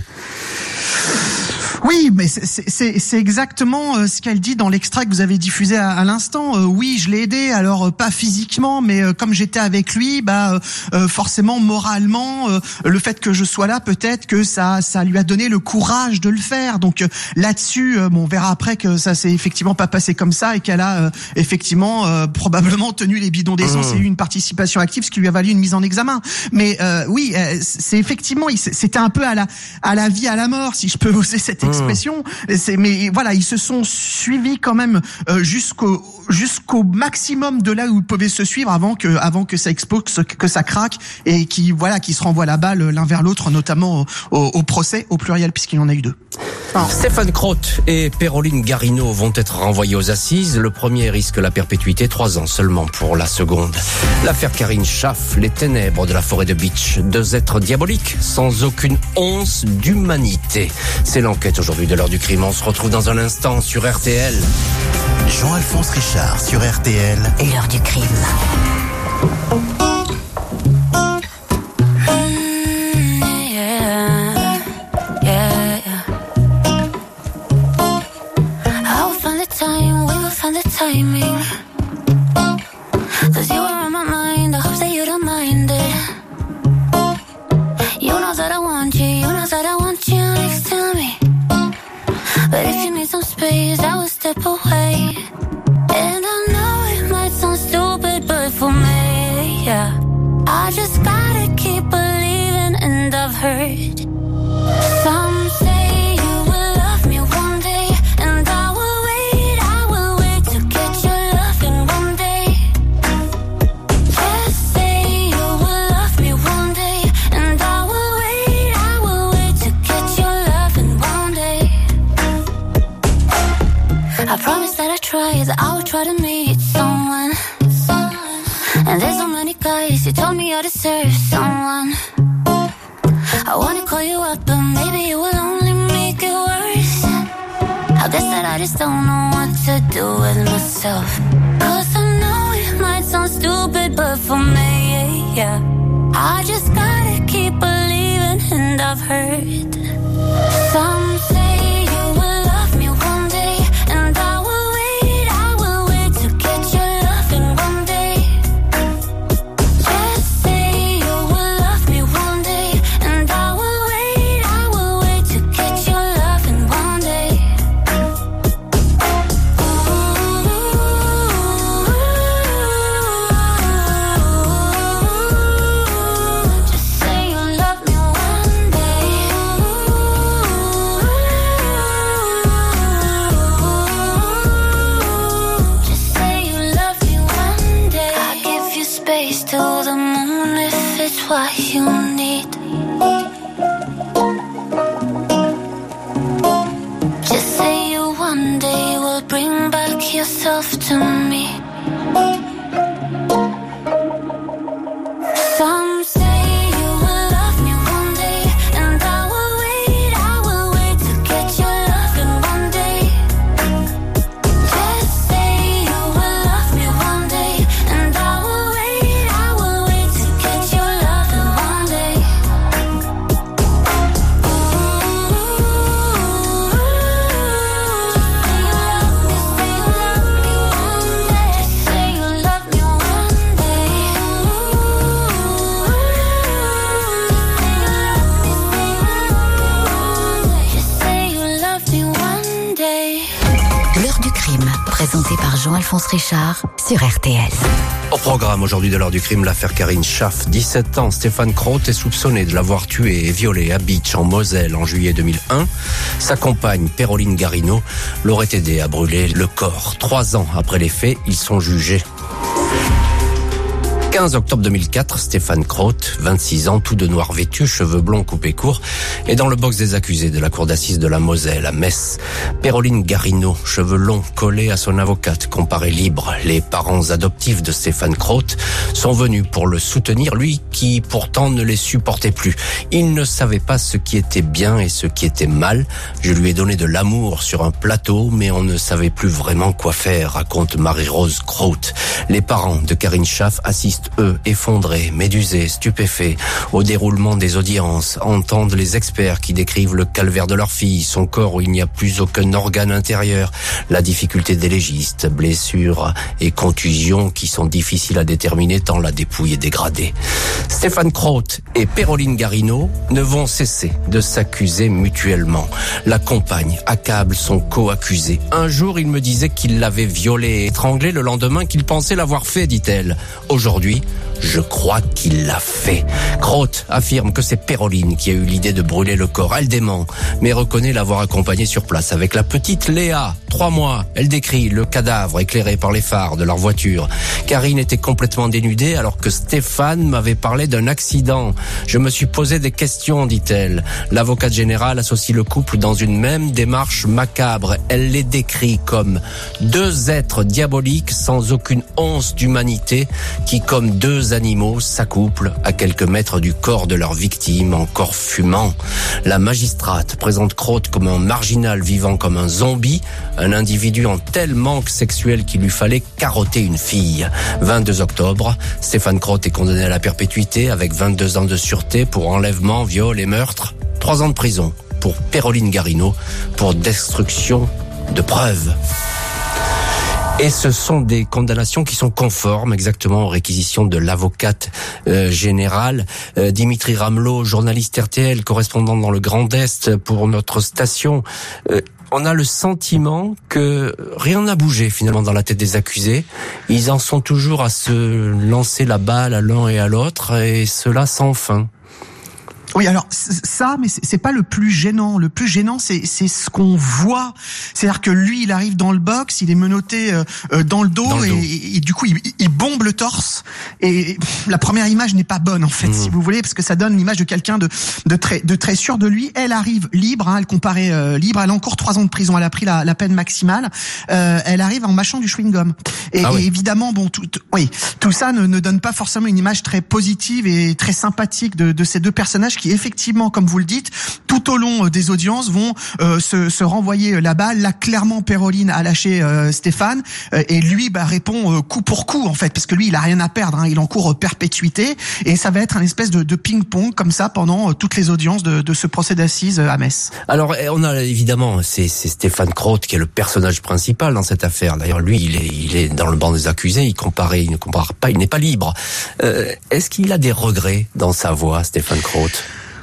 Oui, mais c'est, c'est, c'est exactement euh, ce qu'elle dit dans l'extrait que vous avez diffusé à, à l'instant. Euh, oui, je l'ai aidé, alors euh, pas physiquement, mais euh, comme j'étais avec lui, bah euh, forcément moralement, euh, le fait que je sois là, peut-être que ça, ça lui a donné le courage de le faire. Donc euh, là-dessus, euh, bon, on verra après que ça s'est effectivement pas passé comme ça et qu'elle a euh, effectivement euh, probablement tenu les bidons d'essence mmh. et eu une participation active, ce qui lui a valu une mise en examen. Mais euh, oui, euh, c'est effectivement, c'était un peu à la à la vie à la mort, si je peux oser cette expression. l'expression. C'est, mais voilà, ils se sont suivis quand même euh, jusqu'au jusqu'au maximum de là où ils pouvaient se suivre avant que avant que ça explose, que ça craque et qui voilà qui se renvoient la balle l'un vers l'autre, notamment au, au, au procès au pluriel puisqu'il y en a eu deux. Alors, Stéphane Croth et Péroline Garino vont être renvoyés aux assises. Le premier risque la perpétuité, trois ans seulement pour la seconde. L'affaire Karine Schaff, les ténèbres de la forêt de Beach, deux êtres diaboliques sans aucune once d'humanité. C'est l'enquête aujourd'hui de l'heure du crime. On se retrouve dans un instant sur R T L. Jean-Alphonse Richard sur R T L. L'heure du crime. Timing, cause you were on my mind, I hope that you don't mind it. You know that I want you, you know that I want you next to me. But if you need some space, I will step away. And I know it might sound stupid, but for me, yeah, I just gotta keep believing. And I've heard some say you will love me one day, and I will I promise that I try, that I will try to meet someone. And there's so many guys who told me I deserve someone. I wanna call you up, but maybe it will only make it worse. I guess that I just don't know what to do with myself. Cause I know it might sound stupid, but for me, yeah, I just gotta keep believing. And I've heard some say what you need. Just say you one day will bring back yourself to me. Some say you will love me one day, and I will wait, I will wait to get your love in one day. Just say you will love me one day, and I will wait, I will wait to get your love in one day. Just say you love me one day. Just say you love me one day. L'heure du crime, présentée par Jean-Alphonse Richard sur R T L. Au programme aujourd'hui de l'heure du crime, l'affaire Karine Schaff, dix-sept ans. Stéphane Croth est soupçonné de l'avoir tué et violé à Beach en Moselle en juillet deux mille un. Sa compagne, Péroline Garino, l'aurait aidé à brûler le corps. Trois ans après les faits, ils sont jugés. quinze octobre deux mille quatre, Stéphane Croth, vingt-six ans, tout de noir vêtu, cheveux blonds coupés courts, est dans le box des accusés de la cour d'assises de la Moselle à Metz. Péroline Garino, cheveux longs, collés à son avocate, comparée libre. Les parents adoptifs de Stéphane Croth sont venus pour le soutenir, lui qui pourtant ne les supportait plus. Il ne savait pas ce qui était bien et ce qui était mal. Je lui ai donné de l'amour sur un plateau, mais on ne savait plus vraiment quoi faire, raconte Marie-Rose Croth. Les parents de Karine Schaff assistent eux, effondrés, médusés, stupéfaits, au déroulement des audiences, entendent les experts qui décrivent le calvaire de leur fille, son corps où il n'y a plus aucun organe intérieur, la difficulté des légistes, blessures et contusions qui sont difficiles à déterminer tant la dépouille est dégradée. Stéphane Croth et Péroline Garino ne vont cesser de s'accuser mutuellement. La compagne accable son co-accusé. Un jour, il me disait qu'il l'avait violée et étranglée, le lendemain qu'il pensait l'avoir fait, dit-elle. Aujourd'hui, aujourd'hui. Je crois qu'il l'a fait. Crote affirme que c'est Péroline qui a eu l'idée de brûler le corps. Elle dément, mais reconnaît l'avoir accompagné sur place avec la petite Léa, trois mois. Elle décrit le cadavre éclairé par les phares de leur voiture. Karine était complètement dénudée alors que Stéphane m'avait parlé d'un accident. Je me suis posé des questions, dit-elle. L'avocate générale associe le couple dans une même démarche macabre. Elle les décrit comme deux êtres diaboliques sans aucune once d'humanité qui, comme deux animaux, s'accouplent à quelques mètres du corps de leur victime, encore fumant. La magistrate présente Crote comme un marginal vivant comme un zombie, un individu en tel manque sexuel qu'il lui fallait carotter une fille. vingt-deux octobre, Stéphane Crote est condamné à la perpétuité avec vingt-deux ans de sûreté pour enlèvement, viol et meurtre. Trois ans de prison pour Péroline Garino pour destruction de preuves. Et ce sont des condamnations qui sont conformes exactement aux réquisitions de l'avocate euh, générale. Euh, Dimitri Ramelot, journaliste R T L, correspondant dans le Grand Est pour notre station. Euh, on a le sentiment que rien n'a bougé finalement dans la tête des accusés. Ils en sont toujours à se lancer la balle à l'un et à l'autre, et cela sans fin. Oui, alors ça, mais c'est pas le plus gênant. Le plus gênant, c'est c'est ce qu'on voit. C'est-à-dire que lui, il arrive dans le box, il est menotté euh, dans le dos, dans le dos. Et, et, et du coup, il, il bombe le torse. Et la première image n'est pas bonne, en fait, mmh. si vous voulez, parce que ça donne l'image de quelqu'un de de très de très sûr de lui. Elle arrive libre, hein, elle comparait euh, libre. Elle a encore trois ans de prison. Elle a pris la, la peine maximale. Euh, elle arrive en mâchant du chewing-gum. Et, ah oui. et évidemment, bon, tout, tout, oui, tout ça ne, ne donne pas forcément une image très positive et très sympathique de, de ces deux personnages qui, effectivement, comme vous le dites, tout au long des audiences vont euh, se, se renvoyer la balle. Là, clairement, Péroline a lâché euh, Stéphane euh, et lui bah, répond euh, coup pour coup, en fait, parce que lui, il a rien à perdre. Hein, il encourt perpétuité et ça va être un espèce de, de ping-pong comme ça pendant euh, toutes les audiences de, de ce procès d'assises à Metz. Alors, on a évidemment, c'est, c'est Stéphane Crote qui est le personnage principal dans cette affaire. D'ailleurs, lui, il est, il est dans le banc des accusés. Il compare, il ne compare pas, il n'est pas libre. Euh, est-ce qu'il a des regrets dans sa voix, Stéphane Crote?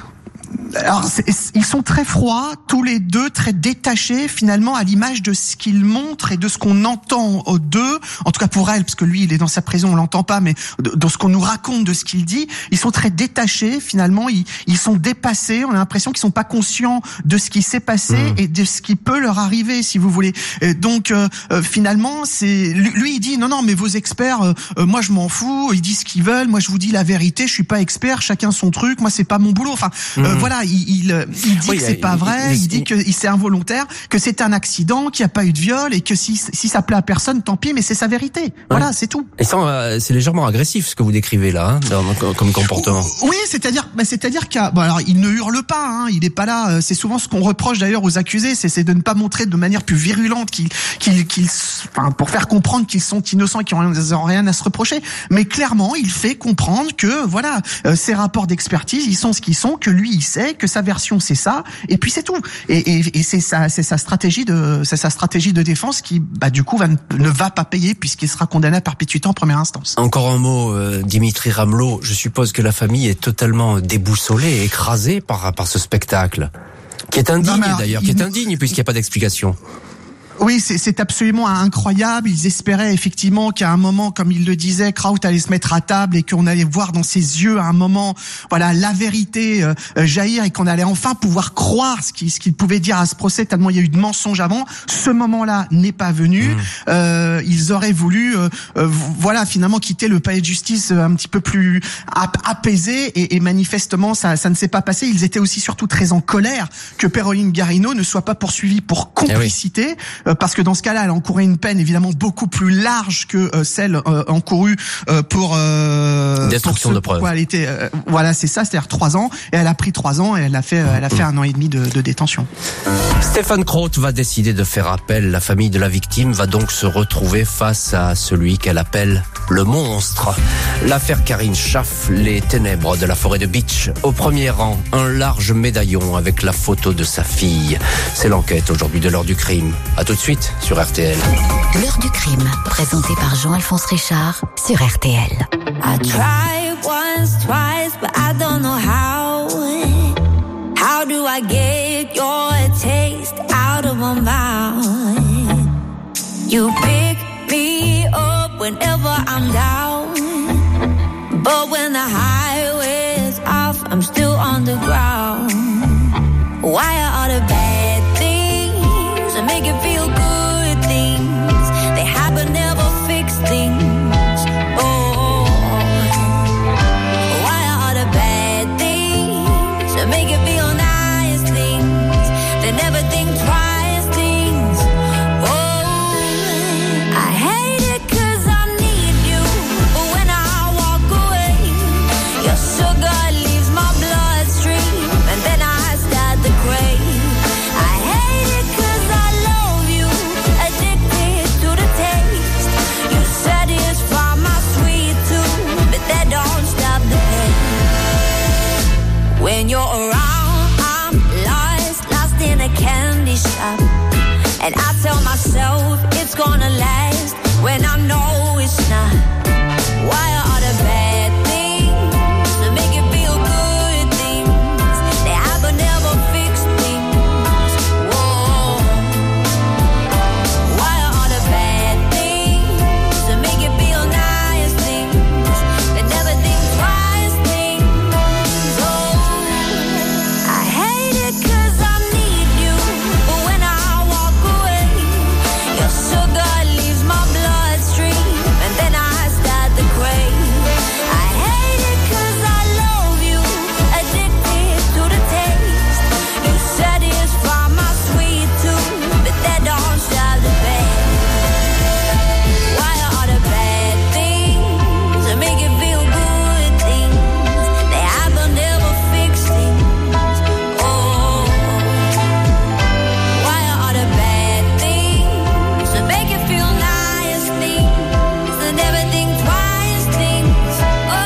Alors, c'est, ils sont très froids, tous les deux, très détachés finalement à l'image de ce qu'ils montrent et de ce qu'on entend aux deux. En tout cas pour elle, parce que lui, il est dans sa prison, on l'entend pas, mais dans ce qu'on nous raconte de ce qu'il dit, ils sont très détachés finalement. Ils, ils sont dépassés. On a l'impression qu'ils sont pas conscients de ce qui s'est passé mmh. et de ce qui peut leur arriver, si vous voulez. Et donc euh, finalement, c'est lui, il dit non, non, mais vos experts, euh, moi je m'en fous. Ils disent ce qu'ils veulent. Moi, je vous dis la vérité. Je suis pas expert. Chacun son truc. Moi, c'est pas mon boulot. Enfin. Mmh. Euh, Voilà, il, il, il dit oui, que c'est pas vrai, il, il, il dit que c'est involontaire, que c'est un accident, qu'il n'y a pas eu de viol et que si, si ça plaît à personne, tant pis, mais c'est sa vérité. Ouais. Voilà, c'est tout. Et ça, euh, c'est légèrement agressif ce que vous décrivez là, hein, dans, comme comportement. Oui, c'est-à-dire, bah, c'est-à-dire qu'il bon, alors il ne hurle pas, hein, il est pas là. C'est souvent ce qu'on reproche d'ailleurs aux accusés, c'est, c'est de ne pas montrer de manière plus virulente qu'ils, qu'ils, qu'ils, enfin, pour faire comprendre qu'ils sont innocents et qu'ils n'ont rien à se reprocher. Mais clairement, il fait comprendre que voilà, euh, ces rapports d'expertise, ils sont ce qu'ils sont, que lui, il sait que sa version c'est ça, et puis c'est tout. Et, et, et c'est sa, c'est sa stratégie de, c'est sa stratégie de défense qui, bah du coup, va, ne va pas payer puisqu'il sera condamné à perpétuité en première instance. Encore un mot, euh, Dimitri Ramelot. Je suppose que la famille est totalement déboussolée et écrasée par par ce spectacle, qui est indigne non, alors, d'ailleurs, il... qui est indigne puisqu'il n'y a pas d'explication. Oui, c'est, c'est absolument incroyable. Ils espéraient effectivement qu'à un moment, comme il le disait, Kraut allait se mettre à table et qu'on allait voir dans ses yeux à un moment, voilà, la vérité euh, jaillir et qu'on allait enfin pouvoir croire ce qu'il, ce qu'il pouvait dire à ce procès tellement il y a eu de mensonges avant. Ce moment-là n'est pas venu. Mmh. Euh, ils auraient voulu, euh, euh, voilà, finalement quitter le palais de justice un petit peu plus apaisé et, et manifestement ça, ça ne s'est pas passé. Ils étaient aussi surtout très en colère que Péroline Garino ne soit pas poursuivie pour complicité. Eh oui. Parce que dans ce cas-là, elle encourait une peine évidemment beaucoup plus large que euh, celle euh, encourue euh, pour euh, destruction de preuves. Elle était, euh, voilà, c'est ça, c'est-à-dire trois ans. Et elle a pris trois ans et elle a fait, euh, elle a fait un an et demi de, de détention. Stéphane Crote va décider de faire appel. La famille de la victime va donc se retrouver face à celui qu'elle appelle le monstre. L'affaire Karine Schaff, les ténèbres de la forêt de Beach. Au premier rang, un large médaillon avec la photo de sa fille. C'est l'enquête aujourd'hui de l'heure du crime. À tout de suite sur R T L. L'heure du crime, présenté par Jean-Alphonse Richard sur R T L. I tried once, twice, but I don't know how. How do I get your taste out of my mouth? You pick me up whenever I'm down. But when the highway's off, I'm still on the ground. Why are all the bad things that make it feel good things? They happen, never fix things. Oh, why are all the bad things that make it feel nice things? They never think twice things. Oh, I hate it 'cause I need you, but when I walk away, your sugar leaves my bloodstream, and then I start to crave. I hate it 'cause I love you, addicted to the taste. You satisfy my sweet tooth, but that don't stop the pain. When you're around, I'm lost, lost in a candy shop, and I tell myself it's gonna last when I know it's not. Why are all the bad things that make it feel good things? They happen, never fix things. Whoa. Why are all the bad things that make it feel nice things? They never think twice things. Oh, I hate it 'cause I need you, but when I walk away, your sugar leaves my bloodstream, and then I start to crave. I hate it 'cause I love you, addicted to the taste. You satisfy my sweet tooth, but that don't stop the pain. Why are all the bad things that make it feel good things? They happen, never fix things. Oh, why are all the bad things that make it feel nice things? They never think twice things.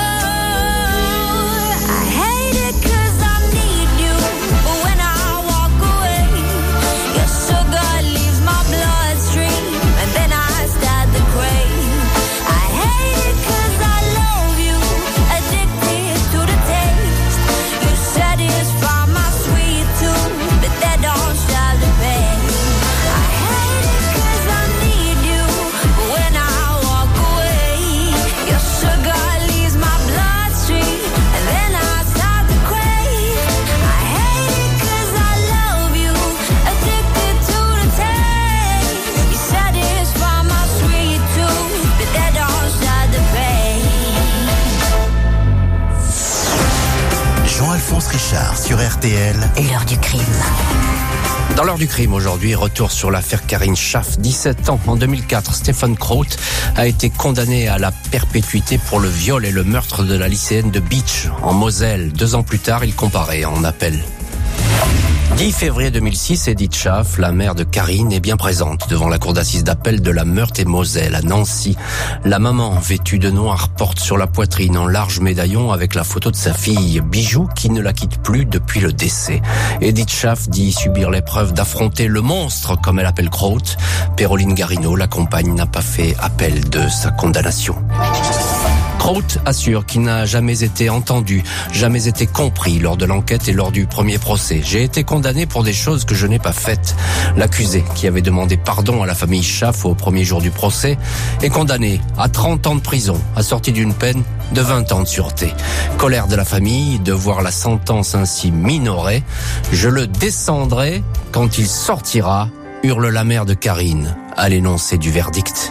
Oh, I hate it 'cause I need you, but when I walk away, your sugar leaves my bloodstream, and then I start to crave. I hate it 'cause I love you, addicted to the taste. You satisfy my sweet tooth, but that don't stop the pain. I hate it 'cause I need you, but when I walk away, your sugar leaves my bloodstream, and then I start to crave. I hate it 'cause I love you, addicted to the taste. You satisfy my sweet tooth, but that don't stop the pain. Jean-Alphonse Richard sur R T L. L'heure du crime. Dans l'heure du crime aujourd'hui, retour sur l'affaire Karine Schaff, dix-sept ans. En deux mille quatre, Stefan Kraut a été condamné à la perpétuité pour le viol et le meurtre de la lycéenne de Beach, en Moselle. Deux ans plus tard, il comparait en appel. dix février deux mille six, Edith Schaff, la mère de Karine, est bien présente devant la cour d'assises d'appel de la Meurthe-et-Moselle à Nancy. La maman, vêtue de noir, porte sur la poitrine un large médaillon avec la photo de sa fille, bijou qui ne la quitte plus depuis le décès. Edith Schaff dit subir l'épreuve d'affronter le monstre, comme elle appelle Kraut. Péroline Garino, la compagne, n'a pas fait appel de sa condamnation. Kraut assure qu'il n'a jamais été entendu, jamais été compris lors de l'enquête et lors du premier procès. J'ai été condamné pour des choses que je n'ai pas faites. L'accusé, qui avait demandé pardon à la famille Schaff au premier jour du procès, est condamné à trente ans de prison, assorti d'une peine de vingt ans de sûreté. Colère de la famille de voir la sentence ainsi minorée. Je le descendrai quand il sortira, hurle la mère de Karine à l'énoncé du verdict.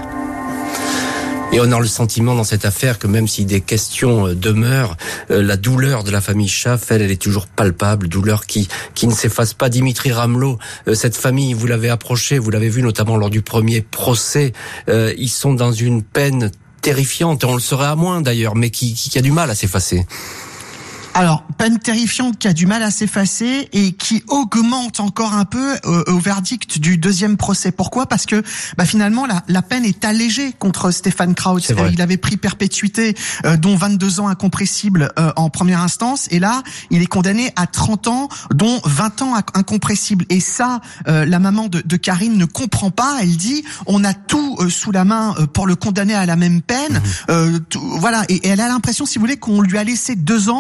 Et on a le sentiment dans cette affaire que même si des questions demeurent, euh, la douleur de la famille Schaff, elle, elle est toujours palpable, douleur qui qui ne s'efface pas. Dimitri Ramelot, euh, cette famille, vous l'avez approché, vous l'avez vu notamment lors du premier procès, euh, ils sont dans une peine terrifiante, on le saurait à moins d'ailleurs, mais qui, qui, qui a du mal à s'effacer. Alors, peine terrifiante qui a du mal à s'effacer et qui augmente encore un peu euh, au verdict du deuxième procès. Pourquoi ? Parce que bah, finalement, la, la peine est allégée contre Stefan Kraut. Euh, il avait pris perpétuité, euh, dont vingt-deux ans incompressibles euh, en première instance. Et là, il est condamné à trente ans, dont vingt ans incompressibles. Et ça, euh, la maman de, de Karine ne comprend pas. Elle dit, on a tout euh, sous la main euh, pour le condamner à la même peine. Mmh. Euh, tout, voilà. Et, et elle a l'impression, si vous voulez, qu'on lui a laissé deux ans pour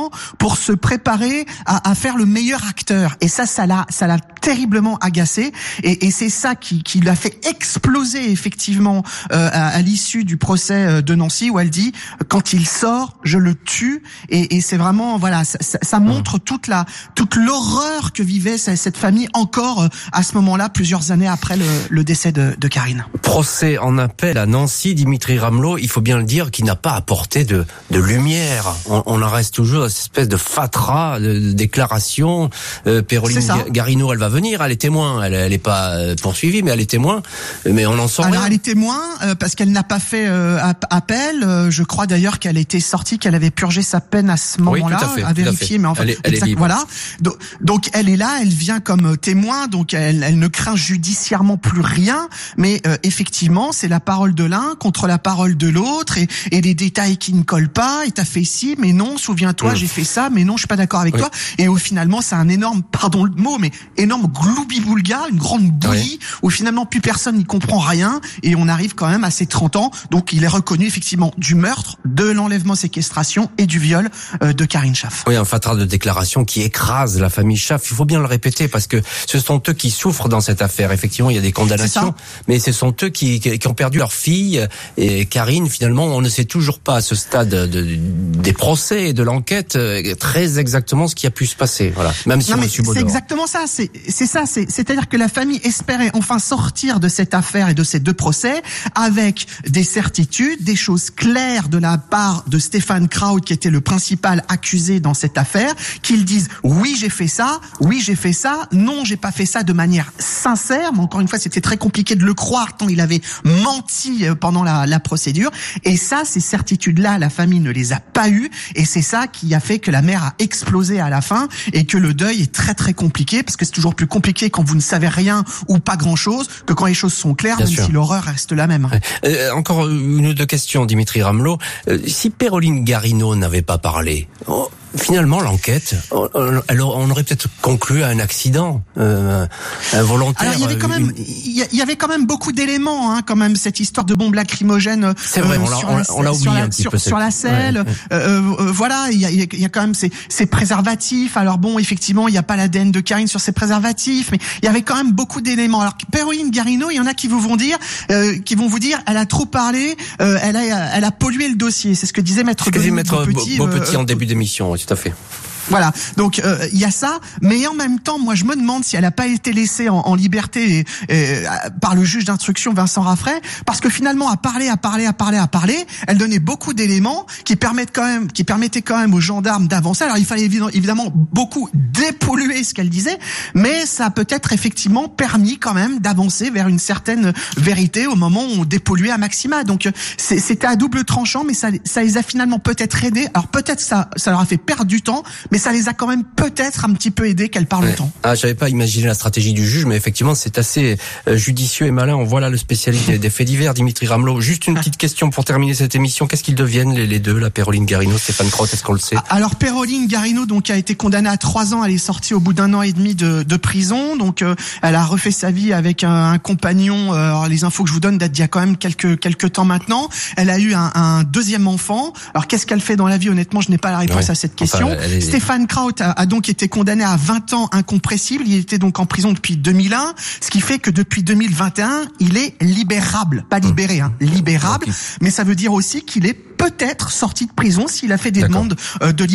pour se préparer à, à faire le meilleur acteur. Et ça, ça l'a, ça l'a terriblement agacé. Et, et c'est ça qui, qui l'a fait exploser effectivement euh, à, à l'issue du procès de Nancy, où elle dit quand il sort, je le tue. Et, et c'est vraiment voilà, ça, ça, ça montre toute la toute l'horreur que vivait cette famille encore à ce moment-là, plusieurs années après le, le décès de, de Karine. Procès en appel à Nancy, Dimitri Ramelot, il faut bien le dire, qui n'a pas apporté de, de lumière. On, on en reste toujours à cette espèce de fatras, de, de déclaration. Euh, Péroline Garino, elle va venir, elle est témoin. Elle, elle est pas poursuivie, mais elle est témoin. Mais on en sent Alors, rien. elle est témoin euh, parce qu'elle n'a pas fait euh, appel. Euh, je crois d'ailleurs qu'elle était sortie, qu'elle avait purgé sa peine à ce moment-là, oui, tout à, fait, à vérifier. Tout à fait. Mais enfin, elle est, elle exact, est libre. Voilà. Donc, donc elle est là, elle vient comme témoin, donc elle, elle ne craint judiciairement plus rien. Mais euh, effectivement, c'est la parole de l'un contre la parole de l'autre, et, et les détails qui ne collent pas. Et t'as fait ci, mais non. Souviens-toi, mmh. j'ai fait ça, mais non, je suis pas d'accord avec oui. toi. Et au finalement, c'est un énorme, pardon le mot, mais énorme gloubi-boulga, une grande bouillie, oui. où finalement plus personne n'y comprend rien, et on arrive quand même à ses trente ans. Donc il est reconnu effectivement du meurtre, de l'enlèvement, séquestration et du viol euh, de Karine Schaaf. Oui, un fatras de déclaration qui écrase la famille Schaaf. Il faut bien le répéter parce que ce sont eux qui souffrent dans cette affaire. Effectivement, il y a des condamnations, mais ce sont eux qui, qui ont perdu leur fille. Et Karine, finalement, on ne sait toujours pas à ce stade de, de, des procès et de l'enquête très exactement ce qui a pu se passer. Voilà. Même si non, on mais est c'est exactement ça. C'est, c'est ça. C'est, c'est-à-dire que la famille espérait enfin sortir de cette affaire et de ces deux procès avec des certitudes, des choses claires de la part de Stefan Kraut, qui était le principal accusé dans cette affaire, qu'ils disent oui, j'ai fait ça, oui, j'ai fait ça, non, j'ai pas fait ça de manière sincère, mais encore une fois, c'était très compliqué de le croire tant il avait menti pendant la, la procédure. Et ça, ces certitudes-là, la famille ne les a pas eues, et c'est ça qui a fait que la mère a explosé à la fin, et que le deuil est très très compliqué, parce que c'est toujours plus compliqué quand vous ne savez rien ou pas grand-chose que quand les choses sont claires, bien même sûr. Si l'horreur reste la même. Euh, encore une ou deux questions, Dimitri Ramelot. Euh, si Péroline Garino n'avait pas parlé, oh, finalement l'enquête, on, on aurait peut-être conclu à un accident euh, involontaire. Alors il y avait quand même, il y avait quand même beaucoup d'éléments, hein, quand même cette histoire de bombe lacrymogène. C'est vrai, euh, on, l'a, sur on, la, on l'a oublié sur la, un petit sur, peu. Sur la selle, ouais, ouais. Euh, euh, voilà, il y a, il y a quand même ces, ces préservatifs. Alors bon, effectivement, il n'y a pas l'A D N de Karine sur ces préservatifs, mais il y avait quand même beaucoup d'éléments. Alors Péroline Garino, il y en a qui vous vont dire, euh, qui vont vous dire, elle a trop parlé, euh, elle a, elle a pollué le dossier. C'est ce que disait Maître Beaupetit, Maître Beaupetit, Beaupetit euh, en début d'émission, oui, tout à fait. Voilà, donc il euh, y a ça, mais en même temps, moi je me demande si elle n'a pas été laissée en, en liberté et, et, par le juge d'instruction Vincent Raffray, parce que finalement à parler, à parler, à parler, à parler, elle donnait beaucoup d'éléments qui permettent quand même, qui permettaient quand même aux gendarmes d'avancer. Alors il fallait évidemment beaucoup dépolluer ce qu'elle disait, mais ça a peut-être effectivement permis quand même d'avancer vers une certaine vérité au moment où on dépolluait à maxima. Donc c'est, c'était à double tranchant, mais ça, ça les a finalement peut-être aidés. Alors peut-être ça, ça leur a fait perdre du temps, mais ça les a quand même peut-être un petit peu aidés qu'elle parle ouais. autant. Ah, j'avais pas imaginé la stratégie du juge, mais effectivement, c'est assez euh, judicieux et malin. On voit là le spécialiste des, des faits divers, Dimitri Ramelot. Juste une petite question pour terminer cette émission. Qu'est-ce qu'ils deviennent, les, les deux, la Péroline Garino, Stefan Kraut, est-ce qu'on le sait? Alors, Péroline Garino, donc, a été condamnée à trois ans. Elle est sortie au bout d'un an et demi de, de prison. Donc, euh, elle a refait sa vie avec un, un compagnon. Euh, alors, les infos que je vous donne datent d'il y a quand même quelques, quelques temps maintenant. Elle a eu un, un deuxième enfant. Alors, qu'est-ce qu'elle fait dans la vie? Honnêtement, je n'ai pas la réponse ouais. à cette question. Enfin, est... Stefan Kraut a, a donc été condamné à vingt ans incompressibles. Il était donc en prison depuis deux mille un, ce qui fait que depuis deux mille vingt et un, il est libérable. Pas libéré, hein, libérable. Mais ça veut dire aussi qu'il est peut-être sorti de prison s'il a fait des D'accord. demandes de libération.